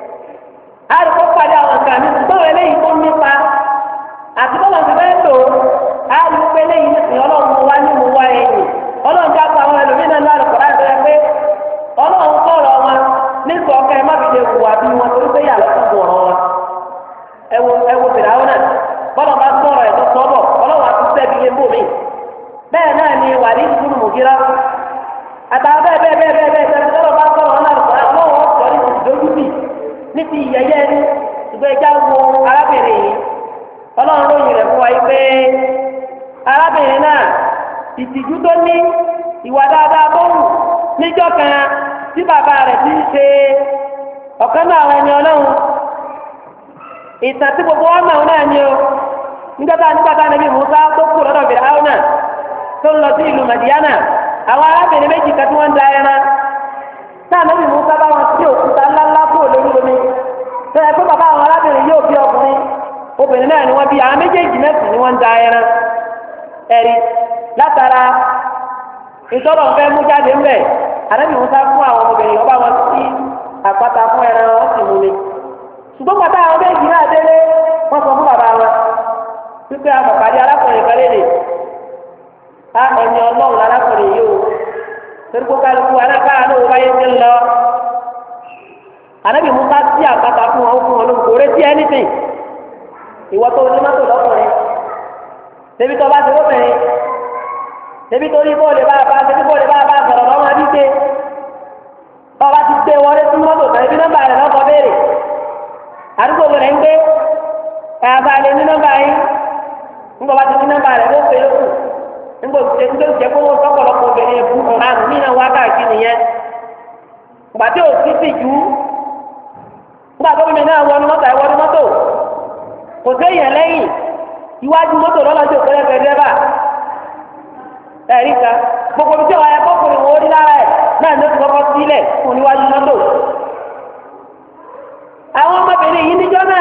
S1: a rí kó padà àwọn nǹkan mi ṣùgbọ́n eléyìí tó nípa àti bọ́lá ti fẹ́ lò á rí pé eléyìí ní ọlọ́run mú wá ní mú wá ẹ̀yìn ọlọ́run já pa àwọn ẹlòmíràn náà lùkọ́ láyé rẹ̀ pé ọlọ́run kọ̀ọ̀rọ̀ wọn nígbà ọkọ ẹ má fi lè wù àbí wọn torí pé yàrá tó gbọ̀rọ̀ wọn. ẹ wo bèrè àwọn náà bọ́lá bá sọ̀rọ̀ ẹ̀ tó sọ́bọ̀ ọlọ́run àti sẹ́bi lé bòmí. bẹ́ẹ̀ náà ni wàlí ìdúró mùgírá àtàwọn bẹ́ẹ̀ tọ́lọ́ bá sọ̀rọ̀ wọn náà ọlọ́run sọ̀rọ̀ ní ìdójúbì ní ti ìyẹyẹ ní ṣùgbọ́n ẹja wo arábìnrin yìí ọlọ́run lóyìn rẹ̀ fún wa yìí pé arábìnrin náà ìtìjú tó ní ìwà dáadáa tó wù níjọ́ kan tí bàbá rẹ̀ ti ń ṣe ọ̀kan náà àwọn ẹni ọlọ́run ìtàn tí gbogbo wọn náà náà ni o nígbàtà níbi Mùsá tó kù lọ́dọ̀ Fíráúnà náà tó ń lọ sí ìlú Màdíyánà àwọn arábìnrin méjì kan tí wọ́n ń da ẹran náà níbi Mùsá bá wọn sí òkúta ńláńlá kúrò lórí omi tó yẹ pé bàbá àwọn arábìnrin yóò bí ọkùnrin obìnrin náà ni wọ́n bí àwọn méjèèjì mẹ́sàn-án ni wọ́n ń da ẹran ẹ̀rí látara ìtọ́lọ̀ fẹ́ mú jáde ńbẹ̀ ànábì Mùsá fún àwọn ọmọbìnrin ọba wọn sí àpáta fún ẹran wọn sì mú mi ṣùgbọ́n bàbá àwọn méjì náà délé wọ́n sọ fún bàbá wọn wípé àmọ̀pàdé arákùnrin kan léde á ẹni ọlọ́run arákùnrin yìí o torí kó kálukú alágbára náà wọ́n wáyé ti ń lọ ànábì Mùsá sí àpáta fún wọn lóko kò retí anything ìwọ tó ní mọ́tò lọ́kùnrin débi tó bá ti lóbìnrin débi tó ní bóòlù bá sọ̀rọ̀ lọ́wọ́ dídé ọba ti gbé wọlé sí mọ́tò kan ibi nọ́mbà rẹ̀ lọ́kọ̀ béèrè àdúgbò rẹ̀ ń gbé ẹ̀yàbá lè ní nọ́mbà yín ńgbọ́ bá ti ní nọ́mbà rẹ̀ ló pè é kù ńgbọ́ jẹ́ kó wọ́n sọ́kọ̀lọ́kọ̀ obìnrin ẹ̀bù ọ̀ràn mí náà wá káàkiri nìyẹn gbàtí ò sí sì jú ńgbà tó mímí náà wọnú mọ́tò kò séèyàn lẹ́yìn iwájú mọ́tò lọ́lọ́jọ́ òkèlè dẹ́bà ẹ̀rí kan gbogbo ibi tí wọ́n ayẹ kọ́kùnrin wọn ó rí lára ẹ̀ náà ló ti kọ́kọ́ sílẹ̀ fún níwájú mọ́tò. àwọn ọmọbìnrin yìí níjọ́ náà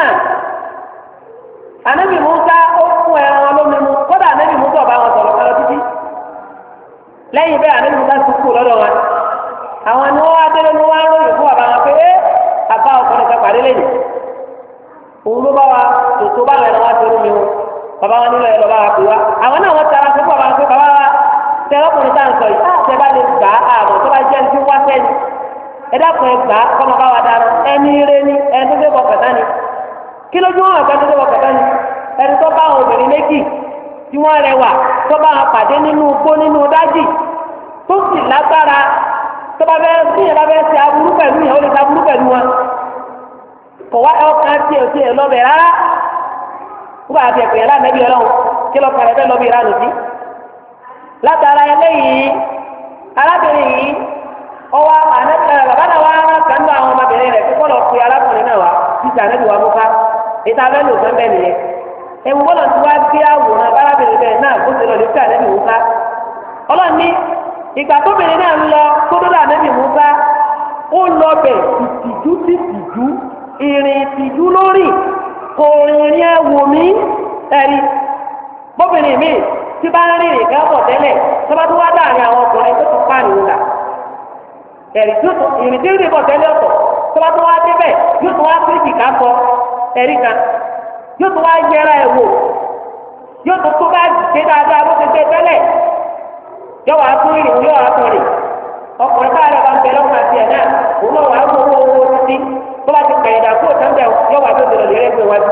S1: ànábì Mùsá ó fún ẹran wọn lómi mu kódà ànábì Mùsá ọba wọn sọ̀rọ̀ kan lọ títí lẹ́yìn bẹ́ẹ̀ ànábì Mùsá ti kú lọ́dọ̀ wọn àwọn ni wọ́n wá délé ni wọ́n á ròyìn fún bàbá wọn pé àbá ọkùnrin kan pàdé lẹ́yìn òun ló bá wa tòótọ́ bá lẹ́nu wá torí mi o bàbá wọn nílò ẹ̀ lọ́ bá wa pè wá àwọn náà wọ́n tara fún bàbá wọn pé bàbá wa tẹlọkùnrin tá à ń sọ yìí àti ẹ bá lè gbà á àbọ̀ tó bá jẹ́ ní wá sẹ́ni ẹ dákun ẹ gbà á kọ́mọ bá wa dáná ẹni ire ni ẹni tó dé bọ̀ kàtá ni kí lójú wọn àgbà tó dé bọ̀ kàtá ni ẹni tó bá àwọn obìnrin méjì tí wọ́n rẹwà tó bá wọn pàdé nínú igbó nínú dájì tó sì lágbára tó bá fẹ́ sí ẹ bá fẹ́ ṣe aburú pẹ̀lú yẹn ó lè ṣe aburú pẹ̀lú wọn kò wá ọkàn tiẹ̀ lọ́bẹ̀ rárá nígbà tí ẹ̀pẹ̀ yẹn lánàá bí ọlọ́run kí lọ́kàn rẹ̀ fẹ́ lọ́bẹ̀ ìranù sí látara eléyìí arábìnrin yìí ọwọ́ bàbá náà wá rán kanú àwọn ọmọbìnrin rẹ̀ kíkọ́ lọ pe arákùnrin náà wá títà níbi wà Mùsá ìta fẹ́ lò fẹ́ bẹ́ẹ̀ nìyẹn ewu bọ́lá tí wá gbé àwòrán arábìnrin bẹ́ẹ̀ náà bó ti lọ lè tà níbi Mùsá ọlọ́ọ̀ni ìgbà tóbìnrin náà ń lọ tó dọ́dọ̀ níbi Mùsá ó lọ bẹ̀ ìtìjú ìrìn ìtìjú lórí kò rìnrìn ẹ̀wò mí ẹ̀rí bóbìnrin mi tí bá ń rìn ìgbà bọ̀ tẹ́lẹ̀ tó bá tún wá dáàrin àwọn ọkùnrin tó tún pààyàn wò là ẹ̀rí tó tún ìrìn tí ń rìn bọ̀ tẹ́lẹ̀ ọ̀tọ̀ tó bá tún wá débẹ̀ yóò tún wá fíríjì ká kọ ẹ̀rí kan yóò tún wá yẹra ẹ̀ wò yóò tún tó bá ṣe dáadáa bó ti ṣe tẹ́lẹ̀ yóò wá tún rìn yóò wá tún rìn ọkùnrin bá rẹ̀ bá ń bẹ lọ́kàn àti ẹ̀ náà òun náà wà á mú owó títí tó bá ti pẹ̀yìn dà kó tẹ́ńbẹ̀ yóò wá tó ti lọ lè rẹ́ gbé wájú.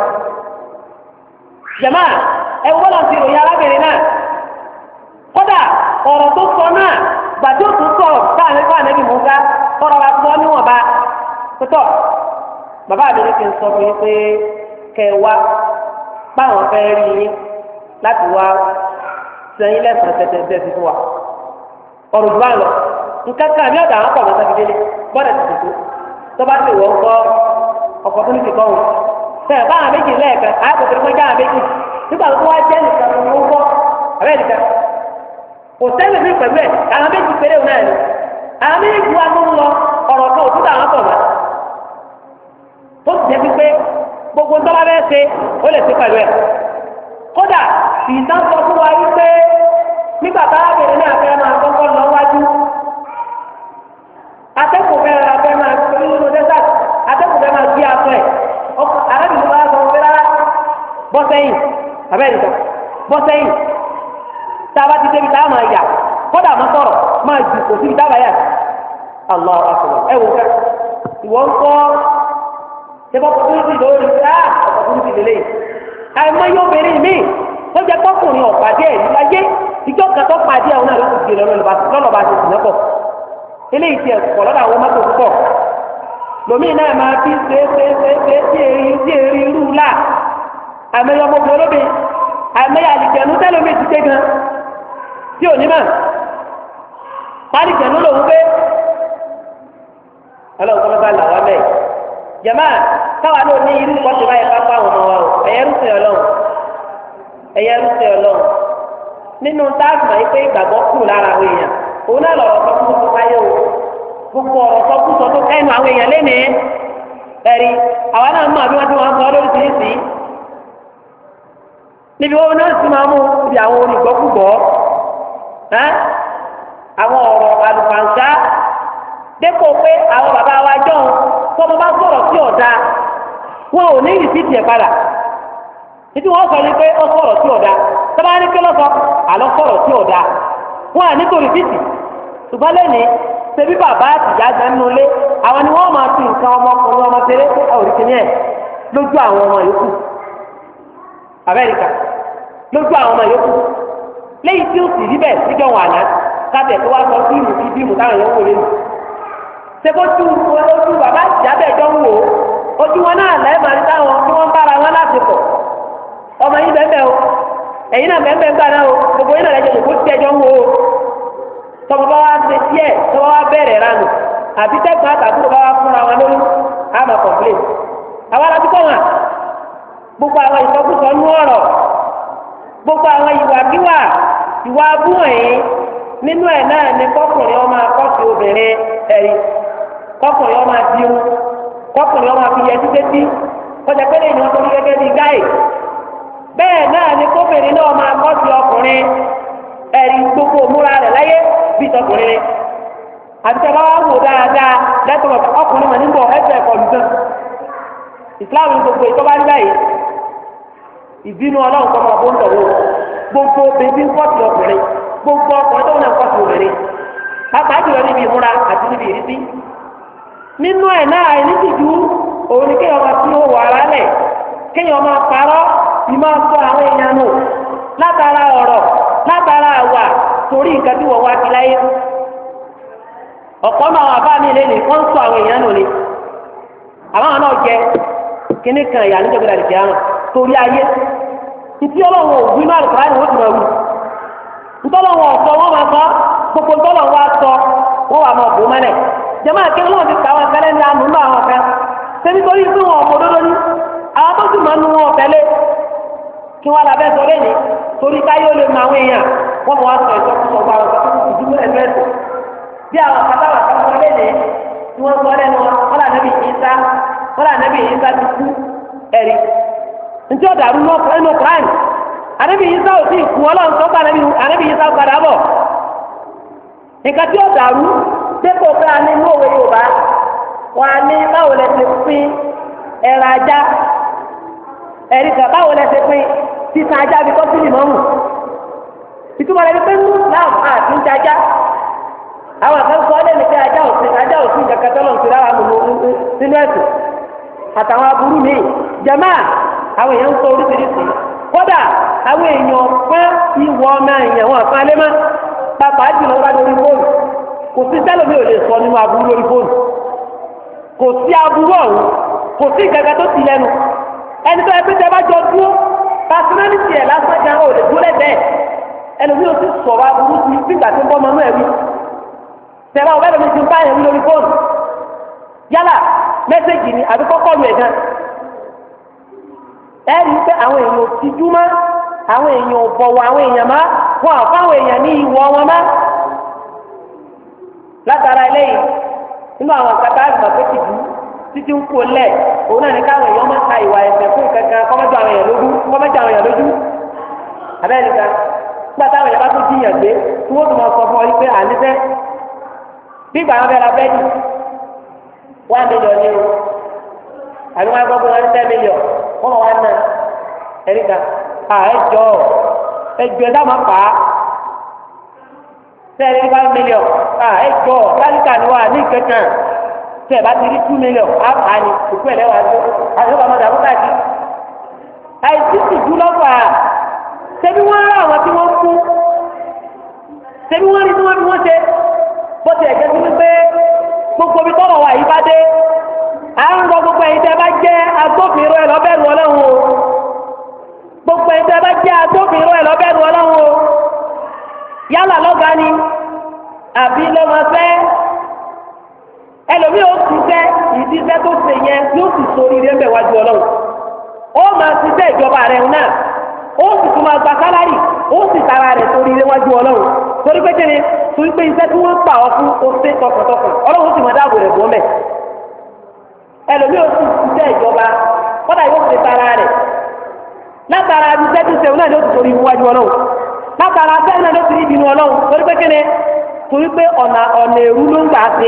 S1: jàmáà ẹ wọ́n ti ròyìn arábìnrin náà kódà ọ̀rọ̀ tó sọ náà gbàdí ó tún sọ̀rọ̀ káàní fún ànábì Mùsá tọrọ wa sọ níwọ̀nba tó bàbá mi ní kí n sọ fún yín pé kẹ wá báwọn fẹ́ rí yín láti wá sẹ́yìn lẹ́sàn-án tẹ́tẹ́ sí fún wa ọ̀rọ̀ jù bá lọ nǹkan kan àbí ọ̀dà àwọn pọ̀ lọ́sọ̀ fìdílé gbọ́dọ̀ ti tètè tó bá ti wọ́n kọ́ ọkọ̀ tó ní ti kọ́ wọn sẹ́yìn báwọn méjì lẹ́ẹ̀kan àyàkùtù kọjá àwọn méjì nígbà tó wá jẹ́ nìkan tó ń gbọ́ abẹ́ nìkan kò sẹ́yìn mi pẹ̀lú ẹ̀ àwọn méjì péré òun náà ni àwọn méjì wa tó ń lọ ọ̀rọ̀ kan òtútù àwọn pọ̀ mọ́ ṣe ó lè ṣe pẹ̀lú ẹ̀. kódà ìtàn sọ fún wa wípé nígbà tárábìnrin náà fẹ́ máa kọ́kọ́ lọ wájú atẹ́kùn fẹ́ máa gbé nínú dẹ́sàtì atẹ́kùn fẹ́ máa gbé aṣọ ẹ̀ arábìnrin wa sọ pé rárá bọ́ sẹ́yìn abẹ́rẹ́ ìtàn bọ́ sẹ́yìn tá a bá ti débi tá a máa yà kódà máa sọ̀rọ̀ máa jù kò síbi tá a bá yà Allah akbar ẹ wò fẹ́ ìwọ ń kọ́ ṣẹ́fọ́ opportunity lórí opportunity lélẹ́yìn àìmọ́ yóò bèrè mí ó jẹ́ kọ́kùnrin ọ̀pàdé ẹ̀ níláyé ìjọ kẹtọ́ pàdé àwọn náà ló ti gbé lọ́lọ́ba ti sùn lọ́pọ̀ eléyìí ti ẹ̀kọ́ lọ́dọ̀ àwọn mọ́tò púpọ̀ lómi náà máa fi ṣe tí èrì irú là àmẹ́yọ ọmọbìnrin olóbi àmẹ́yọ àlìjẹ̀nu tẹ́lómi ti dé gan tí ò ní mà pálíjẹ̀nu lòún gbé ọlọ́run kọ́ lọ́ba làwọn mẹ́ jẹ̀má káwa ló ní irú kọ́tù báyìí pápá àwọn ọmọ wa o ẹ̀yẹ rúṣẹ̀ ọlọ́run nínú táàbù máa ń pé ìgbàgbọ́ kù lára àwọn èèyàn òun náà lọ̀rọ̀ sọ́kùsọ tó káyé o gbogbo ọ̀rọ̀ sọ́kùsọ tó kẹ́nu àwọn èèyàn lénìí ẹ̀rí àwa náà mọ̀ bí wọ́n ti wọ́n sọ lórí tìrìsì níbi wọn náà sì máa mú ibi àwọn olùgbọ́kùgbọ́ àwọn ọ̀rọ̀ àlùfàǹṣá dépò pé àwọn bàbá wa jọ̀hún tọ́mọ bá sọ̀rọ̀ sí ọ̀dà wọn ò ní ìrìsìtì ẹ̀ padà títí wọ́n sọ ní pé ó sọ̀rọ̀ sí ọ̀dà tọ́ba ní kí ló sọ àlọ́ sọ̀rọ̀ sí ọ̀dà wọn à nítorí títì ṣùgbọ́n lẹ́nìí ṣebí bàbá àtìyá gan nínú ilé àwọn ni wọ́n máa fi nǹkan ọmọkùnrin ọmọ tẹ́lẹ̀ pé òrìṣẹ́ ní ẹ̀ lójú àwọn ọmọ yòókù Amẹ́ríkà lójú àwọn ọmọ yòókù lẹ́yìn tí ó sì rí bẹ́ẹ̀ síjọ́ wọn àná kábẹ̀ tó wá sọ fíìmù kí fíìmù táwọn yòókù lé nù ṣebójú ojú bàbá àtìyá bẹ́ẹ̀ jọ ń wò ó ojú wọn náà lẹ́ẹ̀ máa ń táwọn tí wọ́n bára wọn lásìkò ọmọ yìí bẹ́ẹ̀ bẹ́ẹ̀ o ẹ̀yin náà bẹ́ẹ̀ bẹ́ẹ̀ gbà náà o gbogbo yìí náà lẹ́jọ́ kó tí ẹjọ́ ń wo o tọmọ bá wá ṣe díẹ̀ tọmọ bá bẹ̀rẹ̀ ránù àbí tẹ́gbọ́n àtàkùn bá wá fúnra wọn lórí àmà kọ̀m̀plẹ̀n àwọn alábíkọ́ wọn gbogbo àwọn ìsọkúsọ nú ọ̀rọ̀ gbogbo àwọn ìwàkiwà ìwà abúwọ̀n yìí nínú ẹ̀ náà ni kọkùnrin ọmọ akọ́sí obìnrin ẹ̀rí kọkùnrin ọmọ adirun kọkùnrin ọmọ afiyẹ títẹ́tí kọjá pé lẹ́yìn wọn tó ní gẹ́gẹ́ bíi gáì bẹ́ẹ̀ náà ni kóbìnrin náà máa kọ́ sí ọkùnrin ẹ̀rí gbogbo òmúra rẹ̀ láyé bíi tọkùnrin àti tẹ́ bá wà wò dáadáa lẹ́tọ̀ọ̀ ọkùnrin mọ̀ nígbà ẹ̀sẹ̀ ẹ̀kọ́ nìkan Islam ní gbogbo ìtọ́ bá ń gbà yìí ìbínú ọlọ́run kọ́ máa bó ń tọ̀wọ́ gbogbo bèbí ń kọ́ sí ọkùnrin gbogbo ọkùnrin tó ń kọ́ sí obìnrin pàápàá jùlọ níbi ìmúra àti níbi ìrísí nínú ẹ̀ náà àìníṣìjú òun ni kéèyàn máa tí ó wà ara lẹ̀ kéèyàn máa parọ́ ìmọ̀ sọ àwọn èèyàn nù látara ọ̀rọ̀ látara àwà torí nǹkan tí wọ́n wá sí láyé ọ̀pọ̀ náà àbá mi lẹ́nu wọ́n ń sọ àwọn èèyàn nù ni àwọn náà jẹ kíní kan ìyá níjọba ìdàlẹ̀ kìí àrùn torí ayé ìtí ọlọ́run òwú inú àlùkò láti wọ́n ti máa wù ntọ́lọ́wọ́ ọ̀sọ́ wọ́n máa sọ gbogbo ntọ́lọ́wọ́ aṣọ wọ́n wà máa bò mẹ́lẹ̀ jẹ́mọ́ àkẹ́wọ́n náà ti kàwọn ẹ̀kẹ́lẹ́ ní àánú náà àwọn kan sẹ́ni torí pé wọn ọ̀pọ̀ òdodo ní àwọn tó sì máa nu wọn tẹ́lẹ̀ kí wọ́n labẹ́ sọ lẹ́ni torí káyọ̀ lè mọ àwọn èèyàn wọ́n mọ̀ wá sọ ìsọkúsọ gba àwọn ìsọkúsọ ìdúró ẹ̀fẹ́ ẹ̀sìn bí àwọn kátàwà kan sọ lẹ́ni tí wọ́n sọ lẹ́nu wọn là nẹ́bí ìyínsá ti kú ẹ̀rí ntí ọ̀dàrú nínú Kùránì ànẹ́bí ìyínsá ò sí ìkú ọlọ́run tó gbà ànẹ́bí ìyínsá padà bọ̀ nǹkan tí ọ̀dàrú dépò pé a ní inú òwe Yorùbá wọn a ní báwo lẹ ti pín ẹran ajá ẹ̀rí kan báwo lẹ ti pín sísan ajá bí kọ́sìlì mọ́mù ìtumọ̀ rẹ̀ ni pé ní Islam àti ń jajá àwọn àkànṣe ọdẹ ní pé ajá òsín kankan tó lọ́n ti rárá nínú ẹ̀sìn àtàwọn aburú mi jẹ̀má àwọn èèyàn ń sọ oríṣiríṣi kódà àwọn èèyàn pọ́n ìwọ ọmọ èèyàn wọn kan lé mọ́ pàápàá jùlọ wá lórí fóònù kò sí sẹ́lómi ò lè sọ nínú aburú lórí fóònù kò sí aburú ọ̀hún kò sí ìgàgà tó ti lẹ́nu ẹni tó yẹ pé tẹ bá jọ dúró pàṣínálìtì ẹ̀ lásán kan ò lè dúró lẹ́bẹ̀ẹ́ ẹlòmíì ò sì sọ̀rọ̀ aburú sí nígbà tó ń bọ́ ọmọ ẹ̀rí tẹ̀wá ọ̀bẹ lómi ti ń bá ẹ̀rí lórí fóònù yálà mẹ́sẹ̀gì ni àbí kọ́kọ́ lu ẹ̀gán ẹ̀rí pé àwọn èèyàn ò ti jú mọ́ àwọn èèyàn ò bọ̀wọ̀ àwọn èèyàn má wọn àfáwọn èèyàn ní ìwọ wọn má látara eléyìí nínú àwọn kata àgbà pé tìjú títí ń kò lẹ̀ òun náà ní káwọn èèyàn máa ta ìwà ẹ̀ṣẹ̀ fún kankan kọ́mẹ́jọ àwọn èèyàn lójú abẹ́rẹ́ nìkan nígbà táwọn èèyàn bá tó jíyàn gbé tí wọ́n tún máa sọ fún ọ wípé àníṣẹ́ bí ìgbà wọn fẹ́ ra bẹ́ẹ̀dì 1 million ní o àbí wọn gbọ́ pé wọ́n ní 10 million wọ́n mọ̀ wá ná ẹ̀ríkà ẹjọ́ ẹ̀dá máa fà á tẹ́lẹ̀ ní 5 million ẹjọ́ láríkà ni wà ní ìkẹkàn tẹ́ẹ̀ bá ti rí 2 million àpá ni òkú ẹ̀lẹ́wà tó àyọ̀bá máa dàbọ̀ káàkiri àìsí ìjú lọ́fà ṣebí wọ́n rá àwọn tí wọ́n kú ṣebí wọ́n rí tí wọ́n fi wọ́n ṣe bó ti ẹ̀jẹ̀ sí wípé gbogbo ibi tọ́rọ̀ wà yìí bá dé à ń rọ gbogbo ẹ̀yin tẹ́ bá jẹ́ agbófinró ẹ̀ lọ́bẹ̀rù ọlọ́run o gbogbo ẹ̀yin tẹ́ bá jẹ́ agbófinró ẹ̀ lọ́bẹ̀rù ọlọ́run o yálà lọ́gàá ni àbí lọ́mọfẹ́ ẹlòmíì ó ti fẹ́ ìdíṣẹ́ tó ṣe yẹn yóò sì sórí ilé ńbẹ̀ wájú ọlọ́run ó máa ṣiṣẹ́ ìjọba rẹ̀ náà ó sì tún máa gba sálárì ó sì tara rẹ̀ sórí ilé wájú ọlọ́run torí pé kíni torí pé iṣẹ́ tí wọ́n pa ọ fún o ṣe tọkàntọkàn ọlọ́run sì máa dáàbò rẹ̀ bọ́ mẹ́ ẹlòmíì ó sì ṣiṣẹ́ ìjọba kọ́dà yóò ṣe tara rẹ̀ látara iṣẹ́ tí ṣe náà ló ti sórí iwájú ọlọ́run látara iṣẹ́ náà ló ti rí ìbínú ọlọ́run torí pé kíni torí pé ọ̀nà èrú ló ń gbà ṣe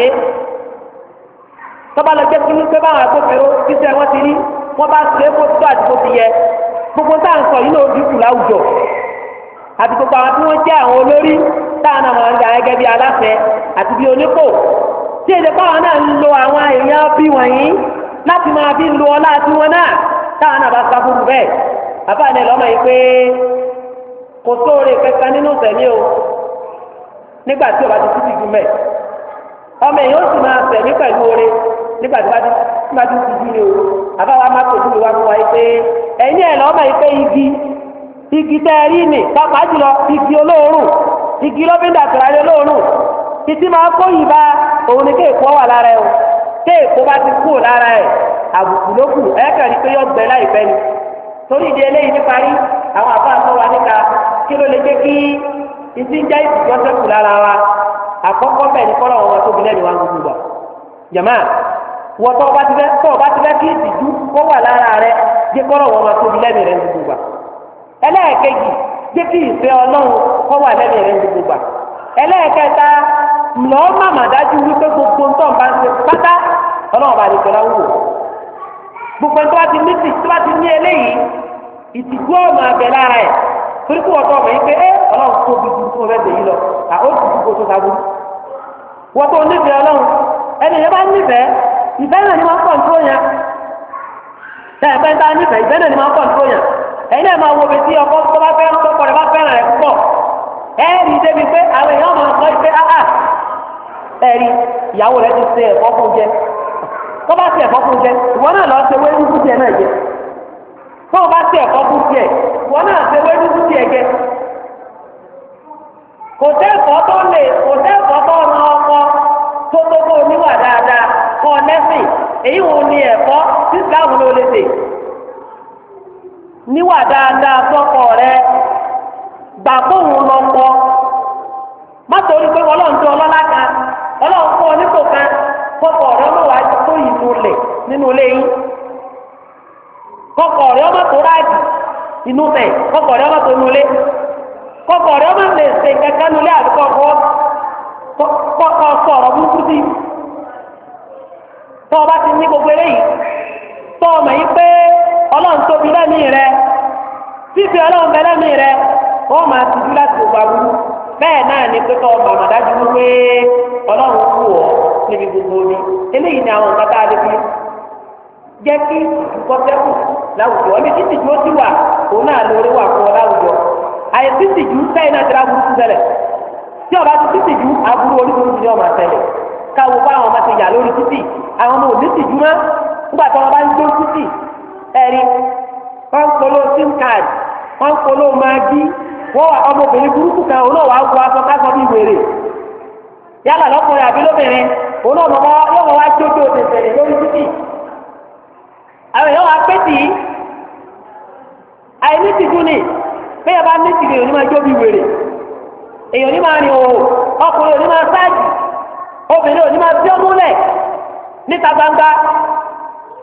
S1: tọ́ba lọ jẹ́ kí wípé báwọn agbófinró títẹ̀ wọ́n ti rí wọ́n bá ṣe é bó tó àti bó ti yẹ gbogbo táà ń sọ yìí ló dínkù láwùjọ àti gbogbo àwọn tí wọ́n jẹ́ àwọn olórí táwọn náà máa ń gbà gẹ́gẹ́ bí aláṣẹ àti bí onípò tí èdè báwọn náà ń lo àwọn èèyàn bí wọ̀nyí láti máa fi lo ọlá tí wọn náà táwọn náà bá sábúrú bẹ́ẹ̀ àbáàdé lọ́mọ yìí pé kò sóore kankan nínú tẹ̀mí o nígbà tí o bá ti títì jù mẹ́ ọmọ èèyàn ó sì máa tẹ̀mí pẹ̀lú oore nígbà tí bá ti títì ní o àbáwá má tó dúró wá fún wa yìí pé ẹ̀yin ẹ̀ lọ́mọ yìí pé igi tẹ́ ẹ rí nì pàápàá jùlọ igi olóòórùn igi lọ́fíńdà tìrayé olóòórùn títí máa kó yìí bá òun ni kéèkó wà lára ẹ o kéèkó bá ti kú lára ẹ àbùkù ló kù ẹ kàn rí pé yọ gbẹ láìpẹ́ ni torí ìdí eléyìí ní parí àwọn àbá àtọ́ wa níka kí ló lè jẹ́ kí ìsìn jẹ́ ìsìnkú sẹ́kù lára wa àkọ́kọ́ bẹ́ẹ̀ ni kọ́lọ̀ wọn tóbi lẹ́nu wa gbogbo gbà jàmá wọ́n tọ́ ọba ti fẹ́ kí ìtìjú kó wà lára rẹ jẹ́ kọ́lọ̀ wọn tóbi lẹ́nu rẹ gbogbo gbà ẹlẹ́ẹ̀kejì jẹ́ kí ìfẹ́ ọlọ́run kó wà lẹ́nu rẹ gbogbo gbà ẹlẹ́ẹ̀kẹta lọ́ọ́ màmá dájú wípé gbogbo ń tọ́ ń bá ń ṣe pátá ọlọ́run bá lè tọ́lá wò gbogbo ń tó bá ti ní eléyìí ìtìjú ọmọ abẹ lára ẹ̀ torí kí wọ́n tọ́ ọmọ yìí pé ọlọ́run tó bí dùn fún ọbẹ̀ tèyí lọ àwọn òtún kò tó sábú wọ́n tó nífẹ̀ẹ́ ọlọ́run ẹni yẹn bá nífẹ̀ẹ́ ìfẹ́ náà ni wọ́n kọ̀ tó yẹn tẹ́ẹ̀fẹ́ tá nífẹ̀ẹ́ ìfẹ́ náà ni wọ́n kọ̀ tó yẹn ẹ̀yin náà máa wo bí tí ọkọ tó bá fẹ́ràn tó kọ̀ọ̀rẹ́ bá fẹ́ràn rẹ̀ púpọ̀ ẹ̀ẹ́rì débi pé àwọn èèyàn máa sọ pé áhà ẹ̀rí ìyàwó rẹ̀ ti ṣe ẹ̀fọ́ fún jẹ tó bá ṣe ẹ̀fọ́ fún jẹ ìwọ náà lọ ṣe wéwú fún tiẹ̀ náà jẹ tó o bá ṣe ẹ̀fọ́ fún tiẹ̀ ìwọ náà ṣe wéwú fún tiẹ̀ jẹ kò sẹ́ẹ̀fọ́ tó ran ọkọ tó tó kó oníwà dáadáa kọ́ lẹ́sìn èyí wo ni ẹ̀fọ́ tí ìsìláàmù ló lè ṣe níwà dáadáa sọ́kọ rẹ gbà fóun lọ́kọ́ má torí pé ọlọ́run tó ọlọ́lá kan ọlọ́run fún ọ nípò kan kọ́kọ́ rẹ ọmọ wa tó ìlú lẹ̀ nínú ilé yín kọ́kọ́ rẹ ọmọ tó ráàjì inú bẹ̀ kọ́kọ́ rẹ ọmọ tó inú ilé kọ́kọ́ rẹ ọmọ lè ṣe kankan nulẹ̀ àdúgbò kọ́kọ́ sọ̀rọ̀ burúkú sí tọ́ ọba ti ní gbogbo eléyìí tọ́ ọmọ yìí pé ọlọ́run tóbi lẹ́mìí rẹ fífi ọlọ́run bẹ lẹ́mìí rẹ wọ́n máa tijú láti gbogbo aburú bẹ́ẹ̀ náà ni pé kọ́ ọmọ àmàdájú wípé ọlọ́run kú ọ níbi gbogbo omi eléyìí ni àwọn nǹkan tá a lè fi jẹ́ kí ìkọ́sẹ́kù láwùjọ ẹbí títìjú ó ti wà òun náà lórí wà fún ọ láwùjọ àyè títìjú sẹ́yìn náà ti rà burúkú ṣẹlẹ̀ tí ọba ti títìjú aburú oríṣiríṣi ni ọmọ àtẹlẹ káwọ bá àwọn ọmọ ti yà lórí títì àwọn ọmọ òní tìjú mọ́ nígbà tí wọ́n bá ń gbé títì ẹ̀rí wọ́n ń polo sim card wọ́n ń polo magi wọ́n wà ọmọbìnrin burúkú kan òun náà wà á wọ aṣọ káṣọ bí wèrè yálà lọ́kùnrin àbí lóbìnrin òun náà yóò wá jójó tẹ̀sẹ̀rẹ̀ lórí títì àwọn èèyàn wà pẹ́ tì í àìní tìjú ni bẹ́ẹ̀ bá ní tìjú èèyàn ní máa jó bí wèrè èèyàn ní máa rìn òwò ọkùnrin ò ní máa sáàjì obìnrin ò ní máa tí ó múlẹ̀ níta gbangba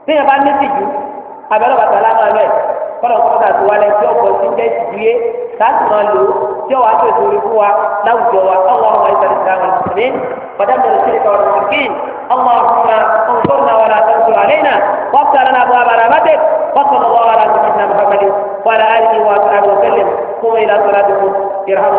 S1: téèyàn bá ní tìjú abẹ́rẹ́ bàtà lánàá rẹ̀ kọ́nà kọ́nà tó wálé tí ọkọ̀ ti ń jẹ́ ìdíyé láti máa lò ó tí ọwọ́ àti ètò orí fún wa láwùjọ wa اللهم اعز الاسلام والمسلمين ودمر الشرك والمشركين اللهم انصرنا ولا تنصر علينا وافتح لنا ابواب رحمتك وصلى الله على سيدنا محمد وعلى اله وصحبه وسلم قوموا الى صلاتكم يرحمكم